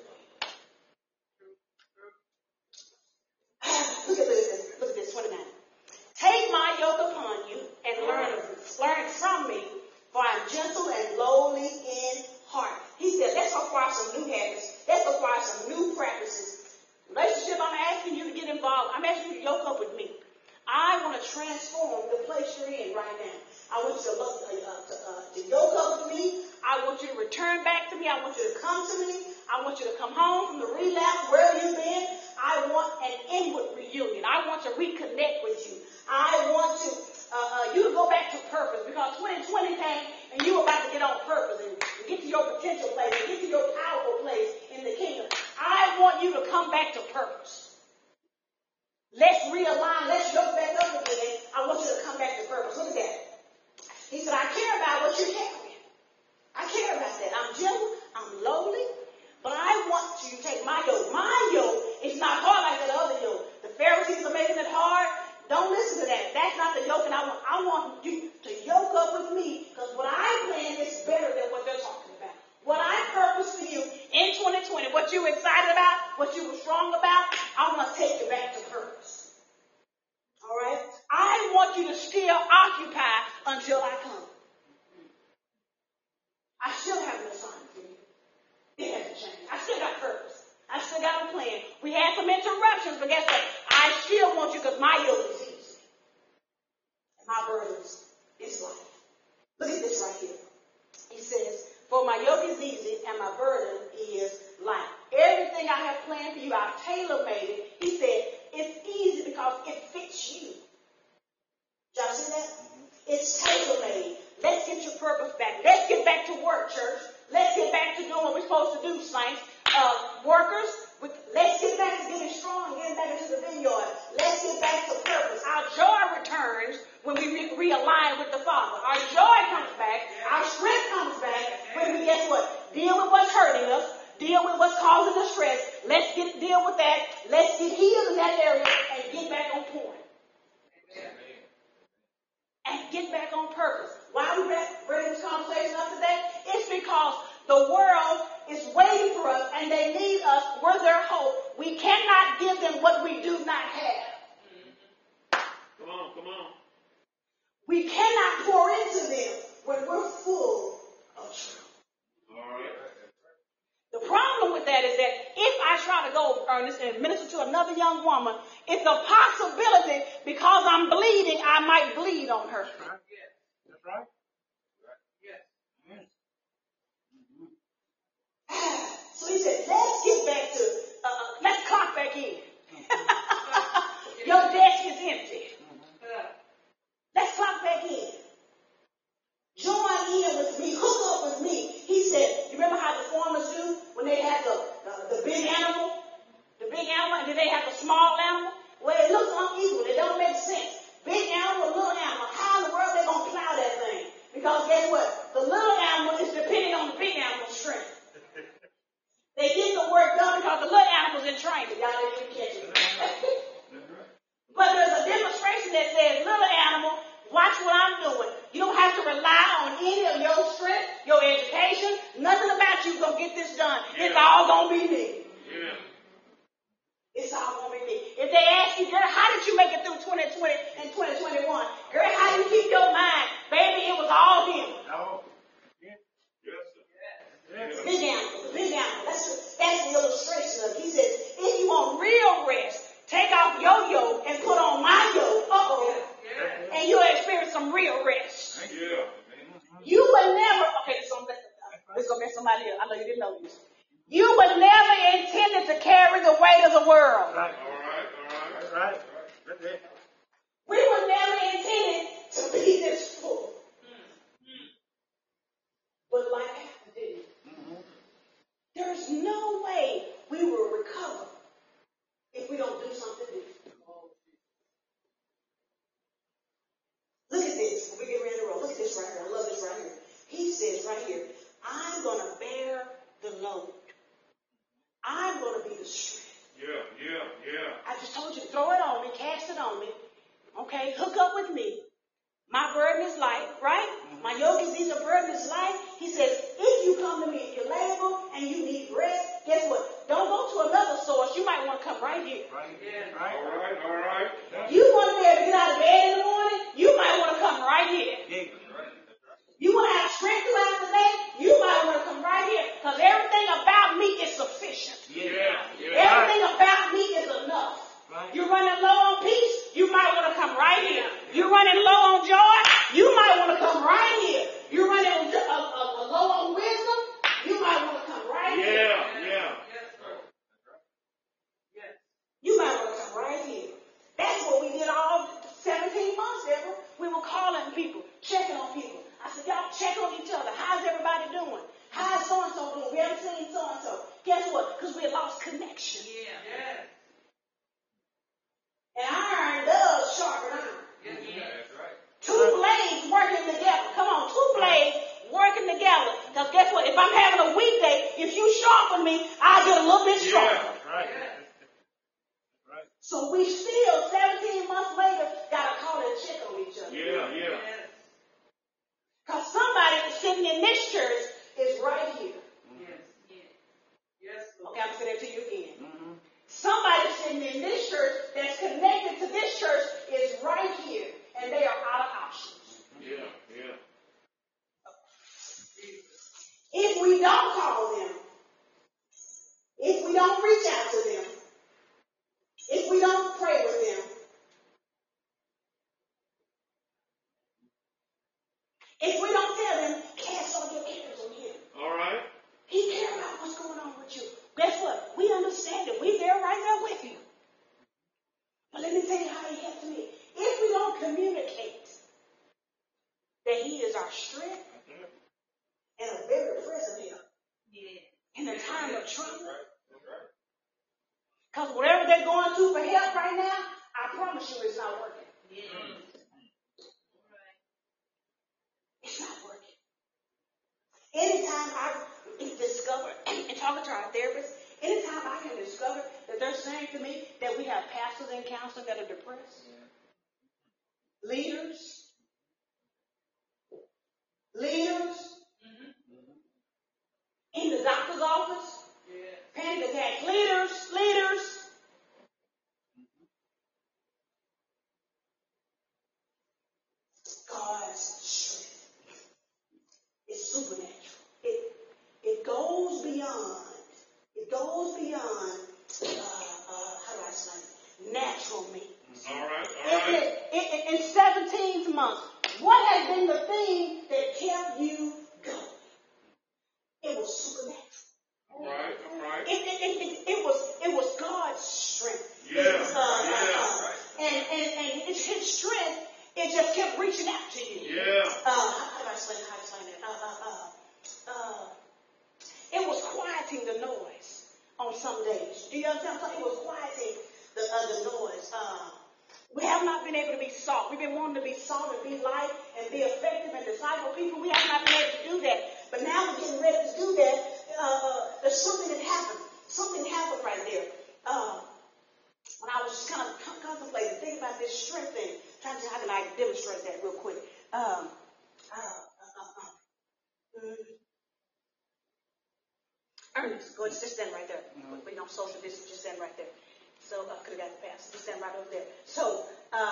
Speaker 2: Look at this, 29. Take my yoke upon you and learn from me, for I'm gentle and lowly in heart. He said, let's acquire some new habits. Let's acquire some new practices. Relationship, I'm asking you to get involved. I'm asking you to yoke up with me. I want to transform the place you're in right now. I want you to yoke up with me. I want you to return back to me. I want you to come to me. I want you to come home from the relapse, wherever you've been. I want an inward reunion. I want to reconnect with you. I want you to go back to purpose, because 2020 came and you were about to get on purpose and get to your potential place and get to your powerful place in the kingdom. I want you to come back to purpose. Let's realign. Let's yoke back up again. I want you to come back to purpose. Look at that. He said, I care about what you're carrying. I care about that. I'm gentle. I'm lowly. But I want you to take my yoke. My yoke is not hard like that other yoke. The Pharisees are making it hard. Don't listen to that. That's not the yoke. And I want you to yoke up with me, because what I plan is better than what they're talking about. What I purpose for you in 2020, what you were excited about, what you were strong about, I want to take you back to purpose. All right? I want you to still occupy until I come. I still have an assignment for you. It hasn't changed. I still got purpose. I still got a plan. We had some interruptions, but guess what? I still want you, because my yoke is easy. And my burden is light. Look at this right here. He says, for my yoke is easy and my burden is light. Everything I have planned for you, I've tailor-made it. He said, it's easy because it fits you. Did y'all see that? It's tailor-made. Let's get your purpose back. Let's get back to work, church. Let's get back to doing what we're supposed to do, saints. Workers, let's get back to getting strong and getting back into the vineyard. Let's get back to purpose. Our joy returns when we realign with the Father. Our joy comes back. Our strength comes back when we, guess what? Deal with what's hurting us. Deal with what's causing the stress. Let's deal with that. Let's get healed in that area and get back on point. And get back on purpose. Why are we bringing this conversation up today? It's because the world is waiting for us and they need us. We're their hope. We cannot give them what we do not have.
Speaker 3: Come on.
Speaker 2: We cannot pour into them when we're full of truth.
Speaker 3: All right.
Speaker 2: The problem with that is that if I try to go, Ernest, and minister to another young woman, it's a possibility, because I'm bleeding, I might bleed on her.
Speaker 3: That's right. Yes.
Speaker 2: So he said, let's get back to, let's clock back in. Your desk is empty. Let's clock back in. Join in with me. Hook up with me. He said, you remember how the farmers do when they had the big animal? The big animal, and then they have the small animal? Well, it looks unequal. It don't make sense. Big animal, little animal. How in the world are they going to plow that thing? Because guess what? The little animal is depending on the big animal's strength. They get the work done because the little animal's in training. Y'all didn't even catch it. But there's a demonstration that says, little animal, watch what I'm doing. You don't have to rely on any of your strength, your education. Nothing about you is going to get this done. Yeah. It's all going to be me.
Speaker 3: Yeah.
Speaker 2: It's all going to be me. If they ask you, girl, how did you make it through 2020 and 2021? Girl, how do you keep your mind? Baby, it was all him.
Speaker 3: Oh. Yes, sir. Yes.
Speaker 2: Big animal. That's the illustration of it. He says, if you want real rest, take off your yoke and put on my yoke. And you'll experience some real rest.
Speaker 3: Yeah.
Speaker 2: You would never, okay, this is going to mess somebody up. I know you didn't know this. You were never intended to carry the weight of the world.
Speaker 3: Right. All right.
Speaker 2: We were never intended to be this full. But life happened, didn't it? There's no way we will recover if we don't do something different. Look at this. When we get ready to roll. Look at this right here. I love this right here. He says right here, I'm going to bear the load. I'm going to be the strength.
Speaker 3: Yeah.
Speaker 2: I just told you to throw it on me, cast it on me. Okay, hook up with me. My burden is light, right? My yoke is easy, burden is light. He says, if you come to me, if you're labor and you need rest, guess what? Don't go to another source. You might want to come right here.
Speaker 3: Right. Yeah. All right.
Speaker 2: You want to be able to get out of bed in the morning? You might want to come right here.
Speaker 3: Yeah.
Speaker 2: You want to have strength throughout the day? You might want to come right here. Because everything about me is sufficient.
Speaker 3: Yeah.
Speaker 2: Everything about me is enough.
Speaker 3: Right.
Speaker 2: You're running low on peace? You might want to come right here. You're running low on joy? You might want to come right here. You're running low on wisdom? You might want to come right here.
Speaker 3: Yeah.
Speaker 2: You might want to come right here. That's what we did all 17 months, Deborah. We were calling people, checking on people. I said, y'all check on each other. How's everybody doing? How's so-and-so doing? We haven't seen so-and-so. Guess what? Because we had lost connection.
Speaker 1: Yeah.
Speaker 2: And iron does sharpen iron.
Speaker 1: Yeah, that's right.
Speaker 2: Two blades working together. Come on, two blades working together. Because guess what? If I'm having a weekday, if you sharpen me, I'll get a little bit stronger.
Speaker 3: Right.
Speaker 2: So we still, 17 months later, got to call and check on each other.
Speaker 3: Yeah.
Speaker 2: Because somebody sitting in this church is right here.
Speaker 1: Yes.
Speaker 2: Okay, I'm going to say that to you again. Somebody sitting in this church that's connected to this church is right here. And they are out of options.
Speaker 3: Yeah.
Speaker 2: If we don't call them, if we don't reach out to them, if we don't pray with them, if we don't tell them, cast all your cares on him.
Speaker 3: All right.
Speaker 2: He cares about what's going on with you. Guess what? We understand it. We're there right there with you. But let me tell you how he helped me. If we don't communicate that he is our strength and a very present help in a time of trouble, because whatever they're going through for help right now, I promise you it's not working. It's not working. Anytime I discover, and talking to our therapist, anytime I can discover that they're saying to me that we have pastors and counselors that are depressed, leaders, in the doctor's office, panic attack, leaders. God's strength is supernatural. It goes beyond. How do I explain it? Natural means.
Speaker 3: All right.
Speaker 2: In 17th month, what has been the thing that kept you going? It was supernatural.
Speaker 3: All right.
Speaker 2: It was God's strength.
Speaker 3: Yeah.
Speaker 2: And it's his strength. It just kept reaching out to you.
Speaker 3: Yeah.
Speaker 2: How do I explain it? It was quieting the noise on some days. Do you understand? It was quieting the noise. We have not been able to be salt. We've been wanting to be salt and be light and be effective and disciple people. We have not been able to do that. But now we're getting ready to do that. There's something that happened. Something happened right there. When I was just kind of contemplating, thinking about this strength thing, trying to see how can I demonstrate that real quick. Ernest, go ahead, just stand right there. We don't social distance, just stand right there. So I could have got the pass. Just stand right over there. So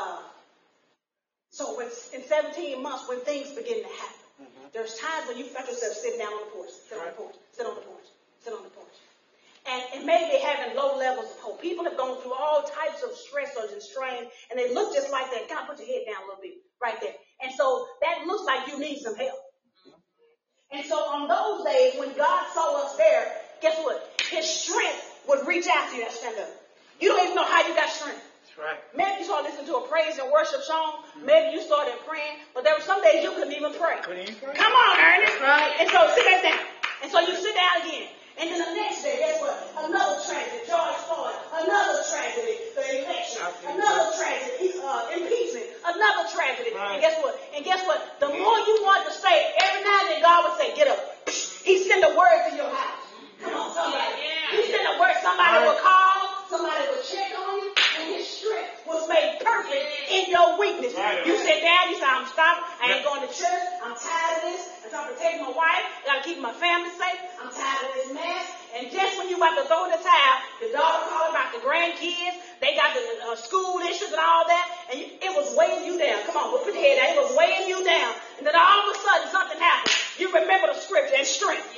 Speaker 2: when in 17 months, when things begin to happen, there's times when you find yourself sitting down on the porch, sit on the porch. And maybe having low levels of hope. People have gone through all types of stressors and strain, and they look just like that. Kind of put your head down a little bit right there. And so that looks like you need some help. And so on those days, when God saw us there, guess what? His strength would reach out to you. Stand up. You don't even know how you got strength.
Speaker 3: That's right.
Speaker 2: Maybe you started listening to a praise and worship song. Maybe you started praying. But there were some days you couldn't even pray. Come on, Ernest.
Speaker 3: Right.
Speaker 2: And so sit back down. And so you sit down again. And then the next day, guess what? Another tragedy. George Floyd. Another tragedy. The election. Another tragedy. Impeachment. Another tragedy.
Speaker 3: Right.
Speaker 2: And guess what? The more you want to say, every now and then God would say, get up. He sent a word to your house. Come on, somebody. He sent a word. Somebody will call. Somebody will check on you. And his strength was made perfect in your weakness. witness. You sit down, you say, I'm stopping. I ain't going to church. I'm tired of this. I'm trying to protect my wife. Got to keep my family safe. I'm tired of this mess. And just when you about to throw in the towel, the daughter calling about the grandkids. They got the school issues and all that. And it was weighing you down. Come on, put your head down. It was weighing you down. And then all of a sudden something happened. You remember the scripture and strength.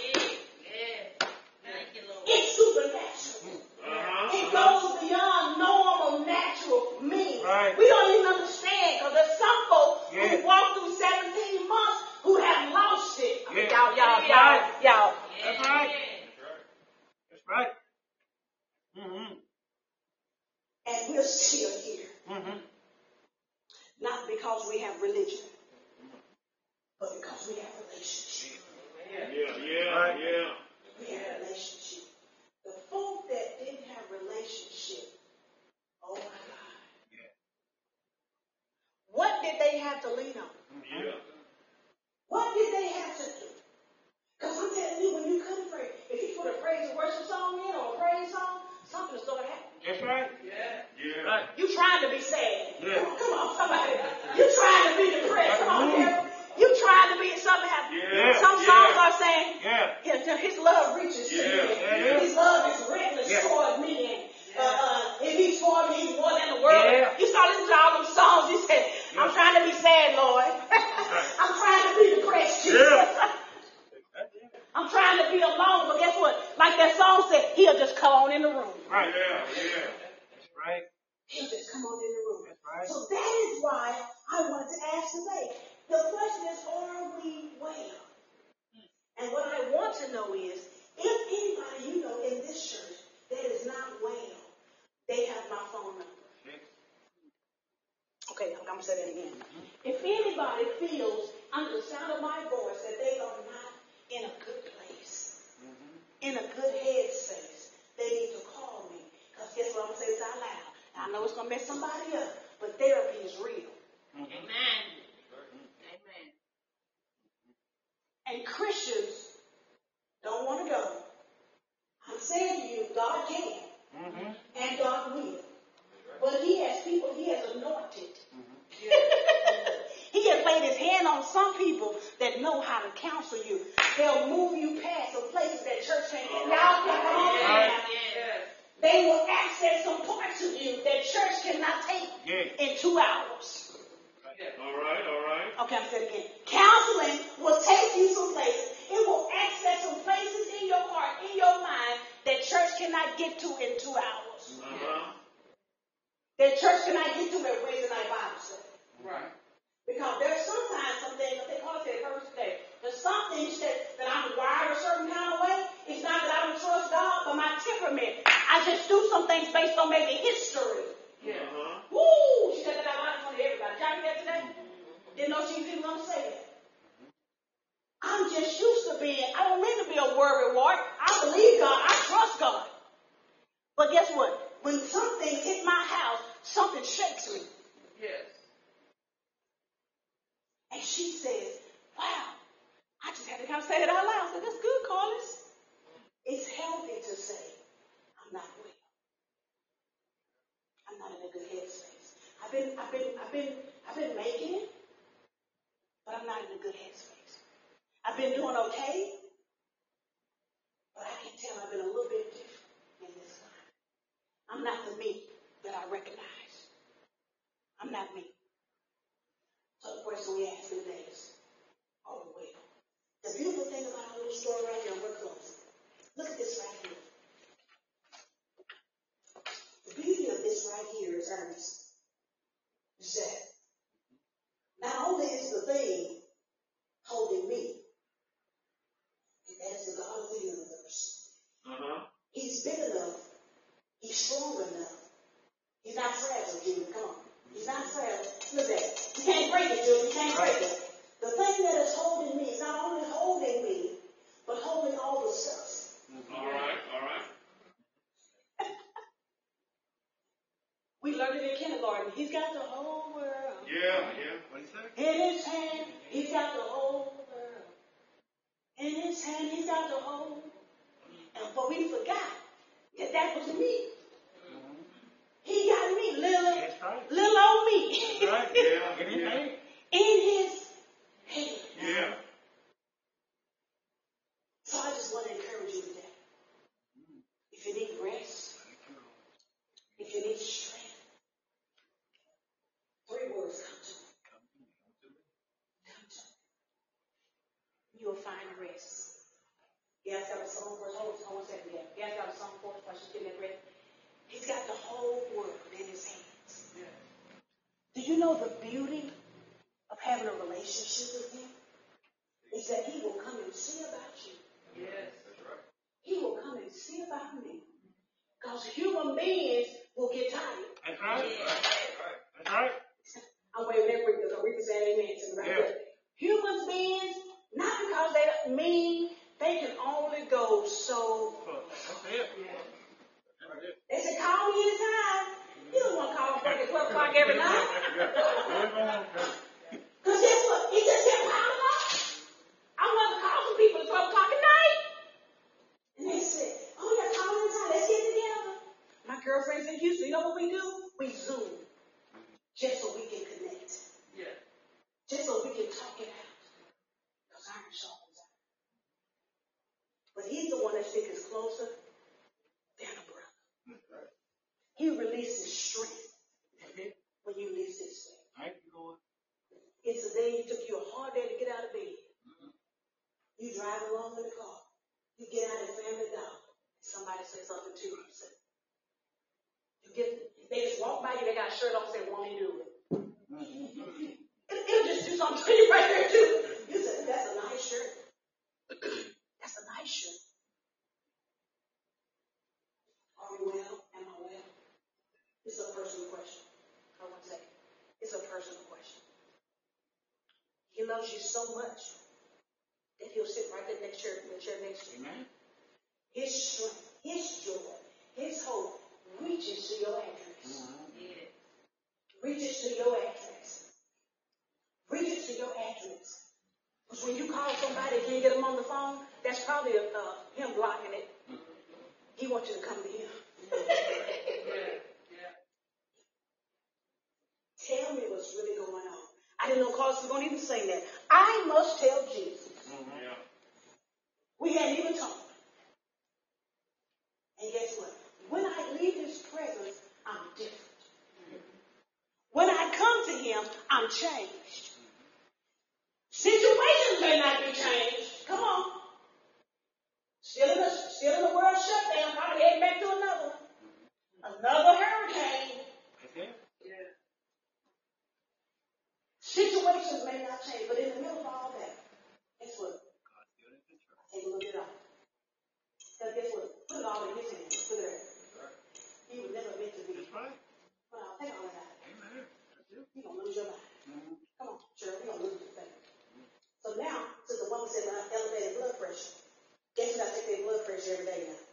Speaker 2: It's supernatural. It goes beyond normal, natural means. Right. We don't even understand because there's some folks who walk through 17 months who have lost it. Y'all.
Speaker 4: That's right. That's right. Mm-hmm.
Speaker 2: And we're still here. Mm-hmm. Not because we have religion, but because we have relationship.
Speaker 3: Yeah.
Speaker 2: We have relationship. The folk that didn't have relationship, oh my God. Yeah. What did they have to lean on?
Speaker 3: Yeah.
Speaker 2: What did they have to do? Because I'm telling you, when you come pray, if you put a praise and worship song in or a praise song, something's going to happen.
Speaker 4: That's right.
Speaker 3: Yeah.
Speaker 4: Right.
Speaker 2: You trying to be sad.
Speaker 4: Yeah.
Speaker 2: Come on, somebody. You trying to be depressed. Come on, Carol. You trying to be something happen.
Speaker 3: Yeah.
Speaker 2: Some songs are saying, his love reaches to me. His love is reckless toward me. If he's for me, he's more than the world. Yeah. You start listening to all them songs. You say, I'm trying to be sad, Lord. I'm trying to be depressed, Jesus.
Speaker 4: Yeah.
Speaker 2: I'm trying to be alone. But guess what? Like that song said, he'll just come on in the room.
Speaker 4: Right.
Speaker 3: Yeah.
Speaker 4: That's right.
Speaker 2: He'll just come on in the room.
Speaker 4: That's right.
Speaker 2: So that is why I wanted to ask today. The question is, are we well? And what I want to know is, if anybody you know in this church that is not well, they have my phone number. Okay, I'm going to say that again. If anybody feels under the sound of my voice that they are not in a good place, in a good headspace, they need to call me. Because guess what? I'm going to say this out loud. I know it's going to mess somebody up, but therapy is real.
Speaker 5: Amen.
Speaker 2: And Christians don't want to go. I'm saying to you, God can. And God will. But he has people he has anointed. He has laid his hand on some people that know how to counsel you. They'll move you past some places that church can't get. Y'all come on. They will access some parts of you that church cannot take in 2 hours.
Speaker 3: All right.
Speaker 2: Okay, I'm saying it again. Counseling will take you some places. It will access some places in your heart, in your mind, that church cannot get to in 2 hours. That church cannot get to at Wednesday night Bible study.
Speaker 5: Right.
Speaker 2: Because there's sometimes some things, I think Paul said first day, there's some things that I'm wired a certain kind of way. It's not that I don't trust God, but my temperament. I just do some things based on maybe history.
Speaker 5: Yeah.
Speaker 2: Woo! She said that out in front of everybody. Did y'all hear that today? Didn't know she was even going to say that. I'm just used to being, I don't mean to be a worry wart. I believe God. I trust God. But guess what? When something hit my house, something shakes me.
Speaker 5: Yes.
Speaker 2: And she says, wow, I just had to kind of say that out loud. I said, that's good, Carlos. It's healthy to say, I'm not well. I'm not in a good headspace. I've been making it, but I'm not in a good headspace. I've been doing okay, but I can tell I've been a little bit different in this time. I'm not the me that I recognize. I'm not me. So the question we ask today is, are we well? The beautiful thing about our little story right here, and we're closing. Look at this right here. The beauty of this right here is Ernest. Is that not only is the thing holding me, and that is the God of the universe. He's big enough. He's strong enough. He's not fragile, Julie. Come on. He's not fragile. Look at that. You can't break it, Julie. You can't break it. The thing that is holding me is not only holding me, but holding all the stuff.
Speaker 3: All right.
Speaker 2: We learned it in kindergarten. He's got the whole world.
Speaker 3: Yeah. What do you say?
Speaker 2: In his hand, he's got the whole world. In his hand, he's got the whole. But we forgot that was me. He got me, little old me.
Speaker 3: Right. Yeah.
Speaker 2: rest. Gas got a song for us. Hold on a second. Gas got a song for us while she's getting that ready. He's got the whole world in his hands. Yeah. Do you know the beauty of having a relationship with him? Is that he will come and see about you.
Speaker 4: Yes, that's right.
Speaker 2: He will come and see about me. Because human beings will get tired.
Speaker 4: That's right. Yeah. That's right.
Speaker 2: I'm waiting there for you so we can say amen to me right there. Human beings, not because they're mean, they can only go so far.
Speaker 4: That's it. Yeah.
Speaker 2: They said, call me anytime. You don't want to call me at 12 o'clock every night. Because guess what? He just kept piling up. I want to call some people at 12 o'clock at night. And they said, oh, yeah, call me anytime. Let's get together. My girlfriend's in Houston. You know what we do? We Zoom. Just so we can connect.
Speaker 4: Yeah.
Speaker 2: Just so we can talk it out. Because iron sharpens iron. But he's the one that sticks closer than a brother. He releases strength when you release his strength.
Speaker 4: Thank you, Lord.
Speaker 2: It's a day it took you a hard day to get out of bed. You drive along in the car. You get out of Family Dollar. Somebody says something to you. They just walk by you, they got a shirt on and say, won't he do it? It'll just do something to you right there too. You say, that's a nice shirt. That's a nice shirt. Are we well? Am I well? It's a personal question. Hold on a second. It's a personal question. He loves you so much that he'll sit right there next to the chair next to you.
Speaker 4: Amen.
Speaker 2: His strength, his joy, his hope reaches to your address. Reaches to your address. Reaches to your address. Because when you call somebody and can't get them on the phone, that's probably him blocking it. He wants you to come to him. Tell me what's really going on. I didn't know Carlos was going to even sing that. I must tell Jesus.
Speaker 3: Yeah.
Speaker 2: We hadn't even talked. And guess what? When I leave his presence, I'm different. When I come to him, I'm changed. Situations may not be changed. Come on. Still in the world shutdown, probably heading back to another one. Another hurricane.
Speaker 4: Okay.
Speaker 2: Yeah. Situations may not change, but in the middle of all that, guess what? Take a look at it all. Because guess what? Put it all in his hands. Look at that. He was never meant to be.
Speaker 4: That's right.
Speaker 2: Well, take all of that.
Speaker 4: Amen.
Speaker 2: You're going to lose your mind. Come on, Shirley, you're going to lose your faith. So now, since the woman said about elevated blood pressure, guess what? I take their blood pressure every day now.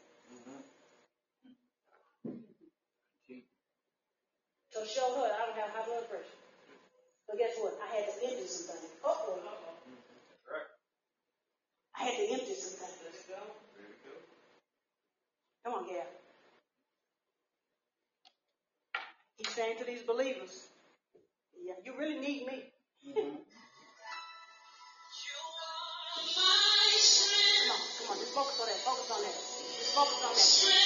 Speaker 2: So show her I don't have high blood pressure. But guess what? I had to empty some things. Uh-oh.
Speaker 4: Right.
Speaker 2: I had to empty some things.
Speaker 4: Let's go.
Speaker 2: Come on, Gab. He's saying to these believers, yeah, you really need me. Come on, just focus on that. Focus on that. Just focus on that.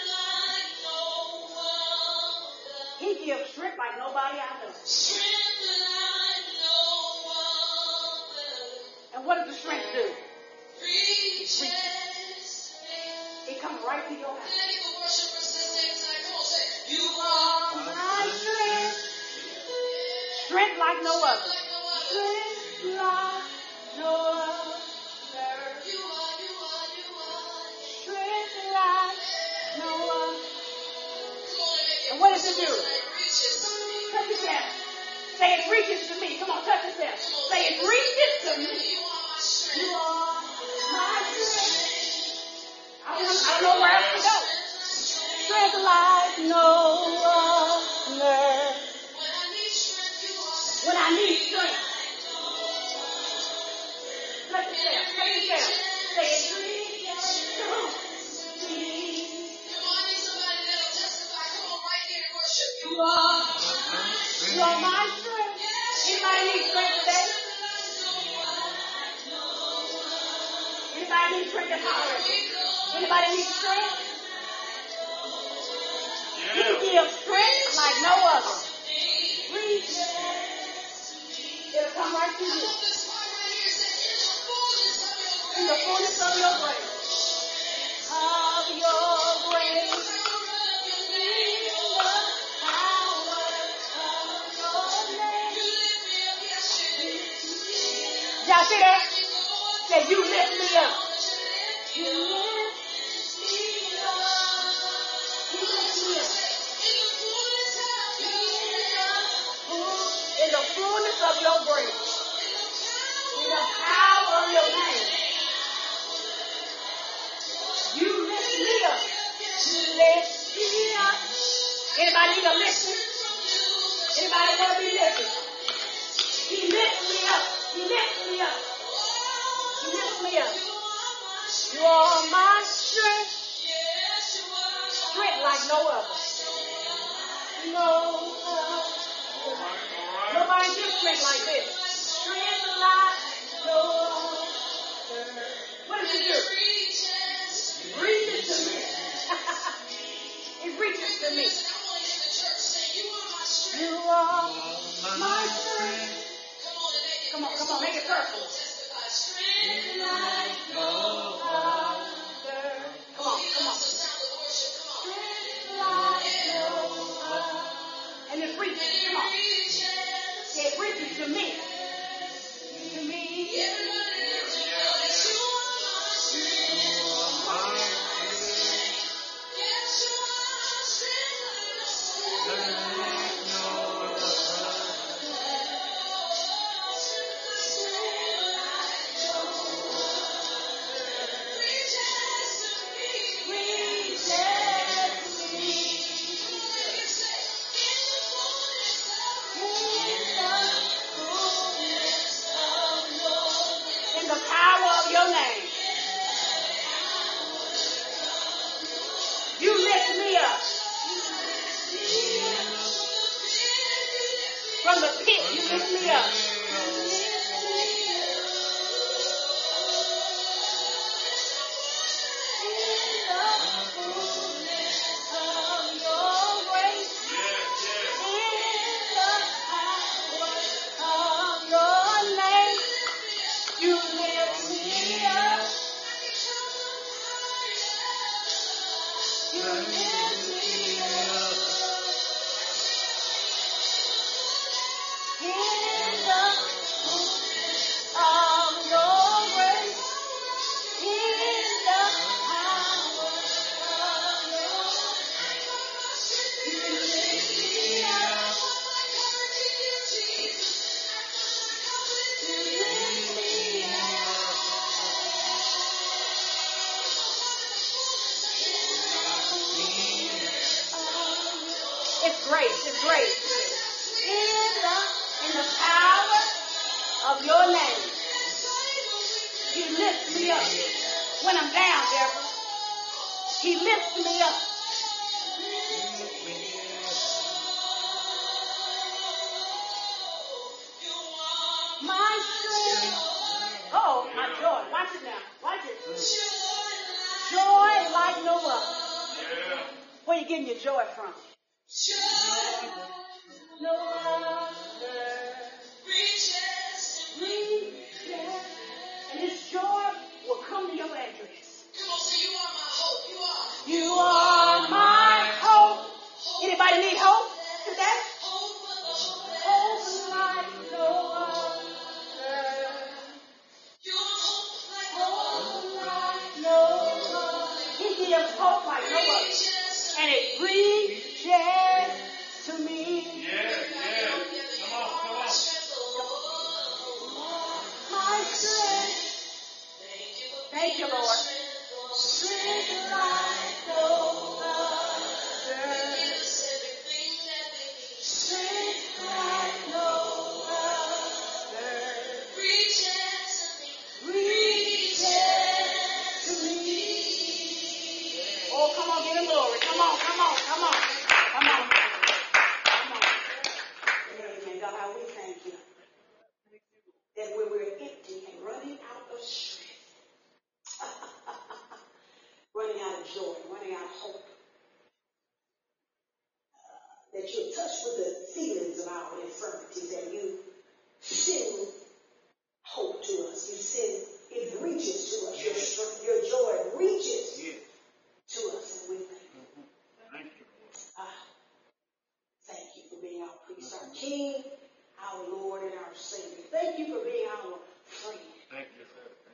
Speaker 2: He gives strength like nobody I know. And what does the strength do? It comes right to your house. You are my strength. Strength like no other. Strength like no other. Strength like no other. And what does it do? Touch yourself. Say it reaches to me. Come on, touch yourself. Say it reaches to me. You are my strength. I don't know where else to go. Strength like no other. When I need strength. Touch yourself. Say it yourself. Say it reaches. Come on. You are my strength. Anybody need strength today? Anybody need strength to tolerate? Anybody need strength? You give strength like no other. It'll come right to you. In the fullness of your grace. Of your grace. Y'all see that? That you lift me up. You lift me up. You lift me up. In the fullness of your grace. In the power of your name. You lift me up. You lift me up. Anybody need a listen? Anybody want to be lifted? He lifts me up. He lifts me up. He lifts me up. You are my strength. Strength like no other. No other. Nobody gives strength like this. Strength like no other. What does it do? Reaches to me. It reaches to me. You are my strength. Come on, make it personal. Strength like no other. Come on. Strength like no other. And it reaches, come on. It reaches to me. To me. From the pit, you lift me up. It's great. In the power of your name. You lift me up when I'm down, Deborah. He lifts me up. My strength. Oh, my joy. Watch it now. Watch it. Joy like no other. Where you getting your joy from? No other reaches. And his joy will come to your address. Come on, say you are my hope. You are my hope. Anybody need hope today? Hope like no other. Hope like no other. He gives hope like no other. And it reaches to me.
Speaker 3: Yeah. Come on.
Speaker 2: My strength. Thank you, Lord. Strength like no other. Strength like no other. Reaches to me. Oh, come on, give him glory. Come on. Amen. God, how we thank you that when we're empty and running out of strength, Thank you for being our friend.
Speaker 3: Thank you.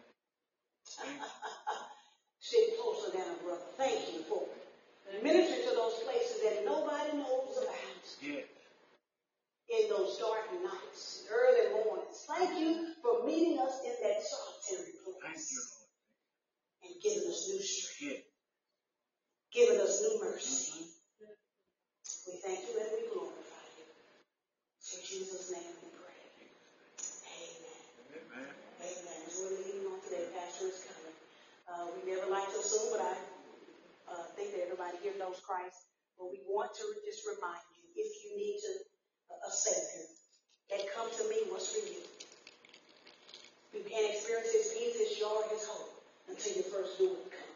Speaker 2: Sit closer than a brother. Thank you for ministering to those places that nobody knows about.
Speaker 3: Yes.
Speaker 2: In those dark nights, early mornings. Thank you for meeting us in that solitary place.
Speaker 3: Thank you, Lord.
Speaker 2: And giving us new strength.
Speaker 3: Yes.
Speaker 2: Giving us new mercy. We thank you and we glorify you. In Jesus' name we pray. Amen. Amen. As we're leaving on today, Pastor is coming. We never like to assume, but I think that everybody here knows Christ. But we want to just remind you, if you need a Savior, that come to me was for you. You can't experience His peace, His joy, His hope until you first do it. Come.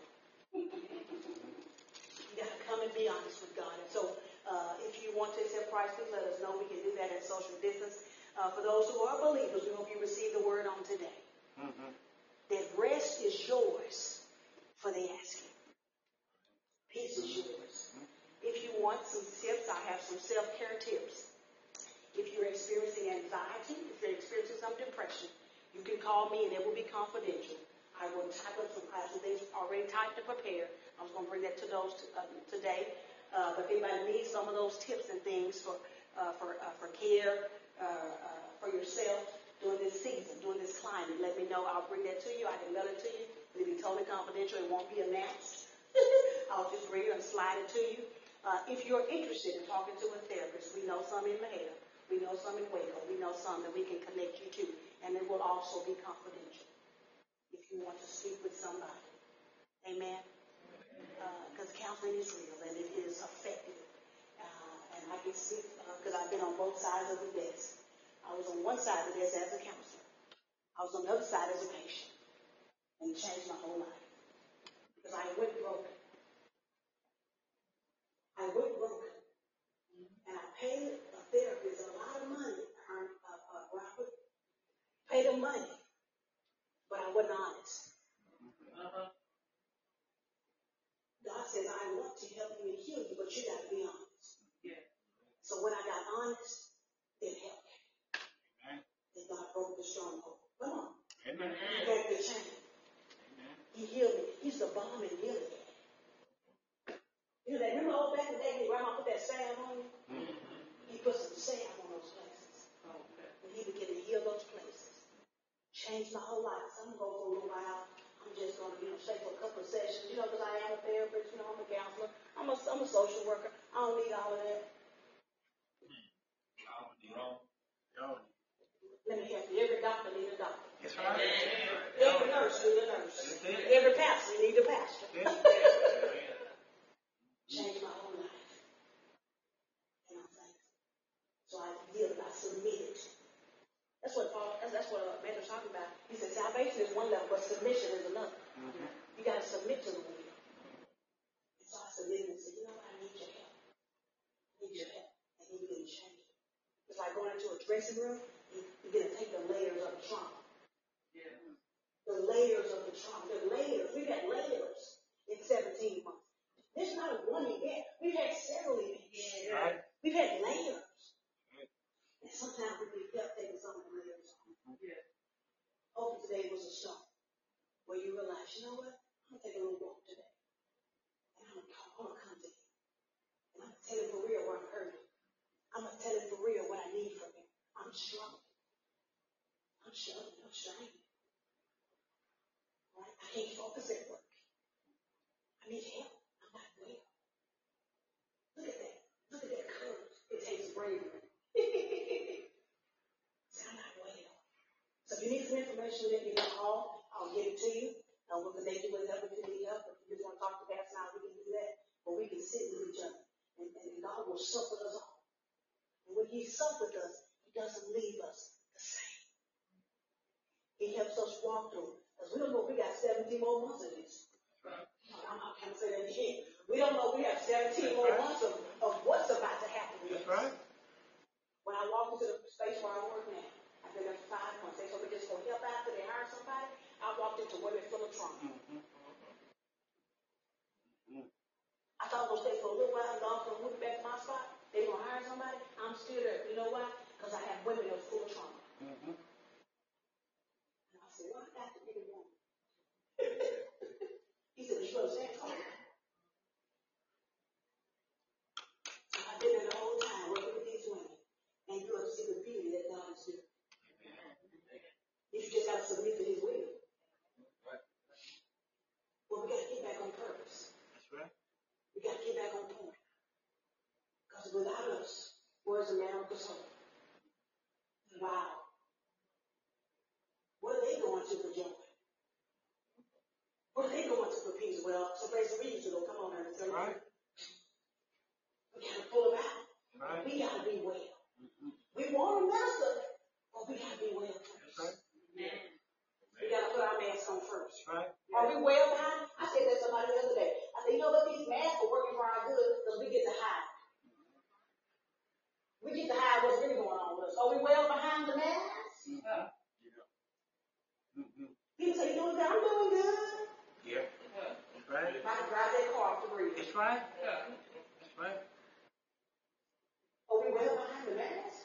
Speaker 2: You got to come and be honest with God. And so, if you want to accept Christ, please let us know. We can do that at social distance. For those who are believers, we hope you receive the word on today. That rest is yours for the asking. Peace is yours. If you want some tips, I have some self-care tips. If you're experiencing anxiety, if you're experiencing some depression, you can call me and it will be confidential. I will type up some things already typed and prepared. I was going to bring that to those today. But if anybody needs some of those tips and things for care, for yourself during this season, during this climate, let me know. I'll bring that to you. I can mail it to you. It'll be totally confidential. It won't be announced. I'll just bring it and slide it to you. If you're interested in talking to a therapist, we know some in Mahia. We know some in Waco. We know some that we can connect you to. And it will also be confidential if you want to speak with somebody. Amen? Because counseling is real and it is effective. And I can speak because I've been on both sides of the desk. I was on one side of the desk as a counselor. I was on the other side as a patient. And it changed my whole life. Because I went broken. I went broken. And I paid a therapist a lot of money, Robert. Paid him money. But I wasn't honest. God says, I want to help you and heal you, but you got to be honest. Yeah. So when I got honest, it helped. Amen. And God broke the stronghold. Come on. Amen. He broke the chain. Amen. He healed me. He's the balm in Gilead. You know that? Remember old back in the day when Grandma put that salve on you? He put some salve on those places. And he began to heal those places. Changed my whole life. So I'm going to go for a little while. I'm just going to be stay for a couple of sessions, because I am a therapist, I'm a counselor, I'm a social worker. I don't need all of that. Let me help you. Every doctor needs a doctor.
Speaker 3: That's right.
Speaker 2: Every nurse needs a nurse. Every pastor needs a pastor. Changed my whole life. And I'm thankful. So I yielded, I submitted. That's what Matthew's talking about. He said salvation is one level, but submission is another. You got to submit to the will. And so I submitted and said, you know what, I need your help. I need your help. And he began to change it. It's like going into a dressing room, you begin to take the layers of the trauma. Yeah. The layers of the trauma. The layers. We've had layers in 17 months. This is not one event. We've had several events. Yeah. Right. We've had layers. And sometimes we need help taking some of the layers off. Yeah. Hope today was a start where you realize, you know what? I'm going to take a little walk today. And I'm going to come to him. And I'm going to tell him for real where I'm hurting. I'm going to tell him for real what I need from him. I'm struggling. I'm straining. Right? I can't focus at work. I need help. I'm not well. Look at that. Look at that curve. It takes bravery. Say, I'm not well. So if you need some information, let me know. I'll give it to you. We'll connect you with help if you need help. If you just want to talk to Pastor now, we can do that. But we can sit with each other. And God will sup with us all. And when he sup with us, he doesn't leave us the same. He helps us walk through. Because we don't know if we got 17 more months of this. I can't say that again. We don't know if we have 17 more months of what's about to happen.
Speaker 3: That's right.
Speaker 2: When I walk into the space where I work now, I've been there for 5 months. They told me just go help out till they hire somebody. I walked into women full of trauma. I thought I was going to stay for a little while. God was going to move back to my spot. They're going to hire somebody. I'm still there. You know why? Because I have women that are full of trauma. But we got to be well first.
Speaker 3: That's right.
Speaker 2: We got to put our masks on first.
Speaker 3: That's right.
Speaker 2: Are we well behind? I said that to somebody the other day. I said, you know what? These masks are working for our good because we get to hide. We get to hide what's really going on with us. Are we well behind the masks?
Speaker 3: Yeah. Mm-hmm.
Speaker 2: People say, you know what? I'm doing good.
Speaker 3: Yeah. That's right.
Speaker 2: If I can drive that car off the bridge.
Speaker 3: That's right. That's right.
Speaker 2: Are we well behind the mask?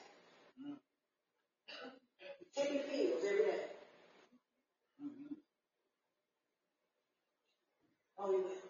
Speaker 2: Taking pills every day.
Speaker 3: Mm-hmm.
Speaker 2: Are we well?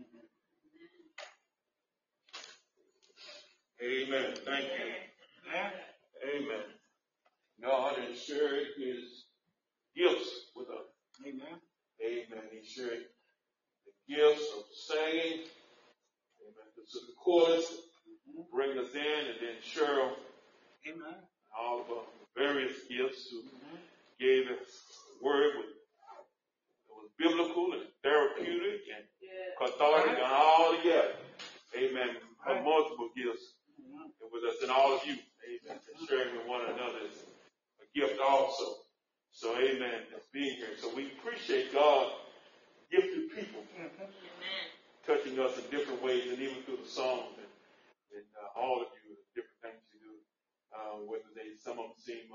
Speaker 5: Amen. Thank you.
Speaker 3: Yeah.
Speaker 5: Amen. God has shared his gifts with us.
Speaker 3: Amen.
Speaker 5: Amen. He shared the gifts of singing. Amen. This is the chorus. Bring us in, and then Cheryl.
Speaker 3: Amen.
Speaker 5: All of the various gifts who gave us word that was biblical and therapeutic and cathartic and all together. Amen. Multiple gifts with us and all of you. Amen. And sharing with one another is a gift also. So amen. That's being here. So we appreciate God gifted people touching us in different ways and even through the songs and all of you, different things you do. Whether some of them seem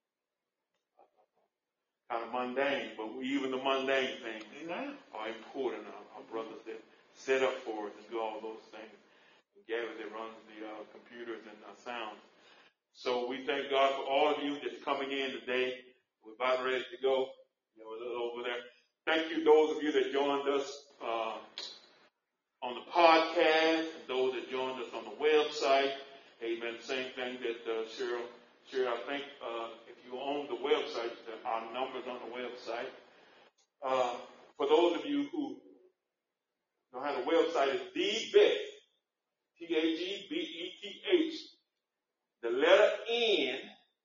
Speaker 5: kind of mundane, but even the mundane things are important. Our brothers that set up for us and do all those things. And Gary that runs the computers and sound. So we thank God for all of you that's coming in today. We're about ready to go. A little over there. Thank you, those of you that joined us on the podcast and those that joined us on the website. Amen. Same thing that Cheryl, I think if you own the website, our numbers on the website. For those of you who know how the website is, the best, TAGBETH, the letter N,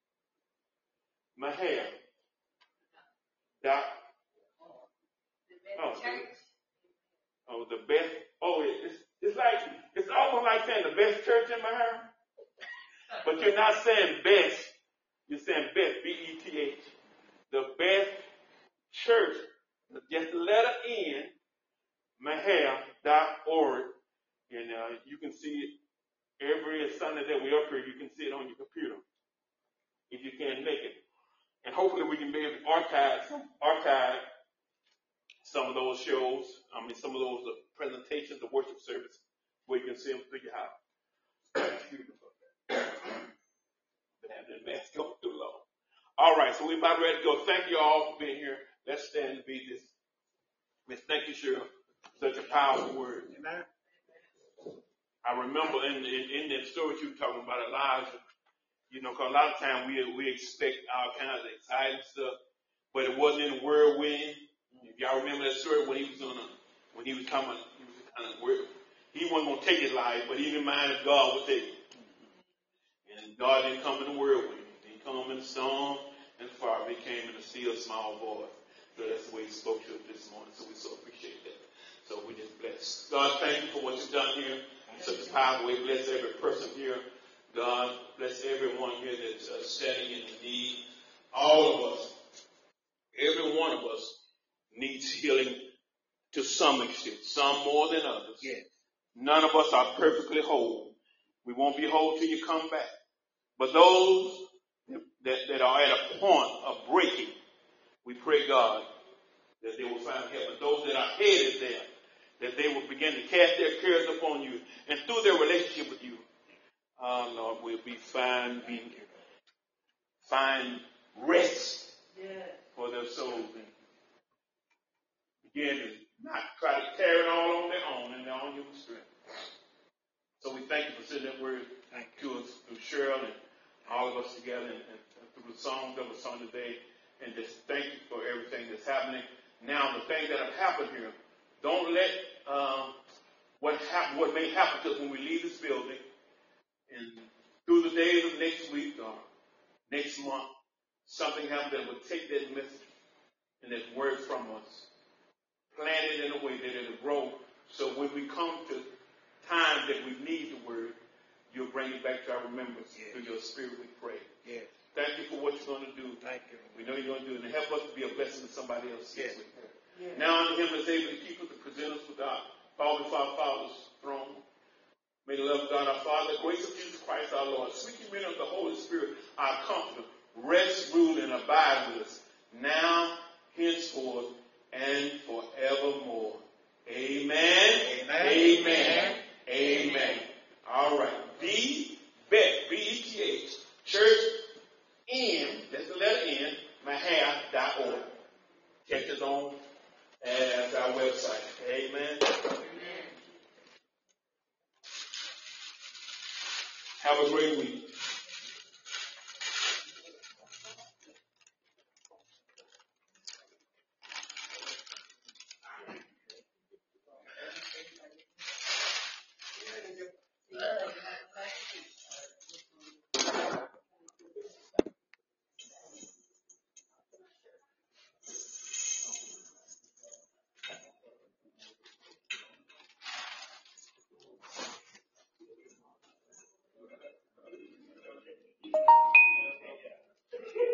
Speaker 5: Mahia. The best. Oh, it's like, it's almost like saying the best church in Mahia. But you're not saying best. You're saying best, B-E-T-H. The best church. Just the letter N, Mahia.org. And you can see it every Sunday that we're up here. You can see it on your computer if you can't make it. And hopefully we can be able to archive some of those shows. Some of those presentations, the worship service, where you can see them through your house. Excuse me for that. Been having that mask going too long. All right, so we're about ready to go. Thank you all for being here. Let's stand and be this. Miss, thank you, Cheryl. Such a powerful word.
Speaker 3: Amen.
Speaker 5: I remember in that story you were talking about Elijah, because a lot of times we expect all kinds of exciting stuff, but it wasn't in the whirlwind. If y'all remember that story when he was coming, he was kind of weird. He wasn't going to take his life, but he didn't mind if God would take it. And God didn't come in the whirlwind. He came in the storm and fire. He came in a still small voice. So that's the way he spoke to us this morning. So we so appreciate that. So we just bless. God, thank you for what you've done here. In such a powerful way. Bless every person here. God, bless everyone here that's standing in the need. All of us, every one of us needs healing to some extent. Some more than others.
Speaker 3: Yes.
Speaker 5: None of us are perfectly whole. We won't be whole till you come back. But those that are at a point of breaking, we pray, God, that they will find help. And those that are headed there, that they will begin to cast their cares upon you. And through their relationship with you, Lord, we'll be find rest for their souls. And begin to not try to carry it all on their own and their own human strength. So we thank you for sending that word to us through Cheryl and all of us together and through the songs that were sung today. And just thank you for everything that's happening. Now, the things that have happened here, don't let what may happen to us when we leave this building and through the days of next week or next month, something happens that will take that message and that word from us, plant it in a way that it'll grow. So when we come to times that we need the word, you'll bring it back to our remembrance. Through your spirit we pray.
Speaker 3: Yes.
Speaker 5: Thank you for what you're going to do.
Speaker 3: Thank you.
Speaker 5: We know you're going to do it. And help us to be a blessing to somebody else.
Speaker 3: Yes.
Speaker 5: Now unto him that's able to keep us and present us with our Father before our Father's throne. May the love of God our Father, the grace of Jesus Christ our Lord, sweet communion of the Holy Spirit, our comforter, rest, rule, and abide with us now, henceforth, and forevermore. Amen.
Speaker 3: Amen.
Speaker 5: Amen. Amen. All right. BETH, B-E-T-H, Church N, that's the letter N, Mahath.org. Catch us on at our website. Amen. Have a great week.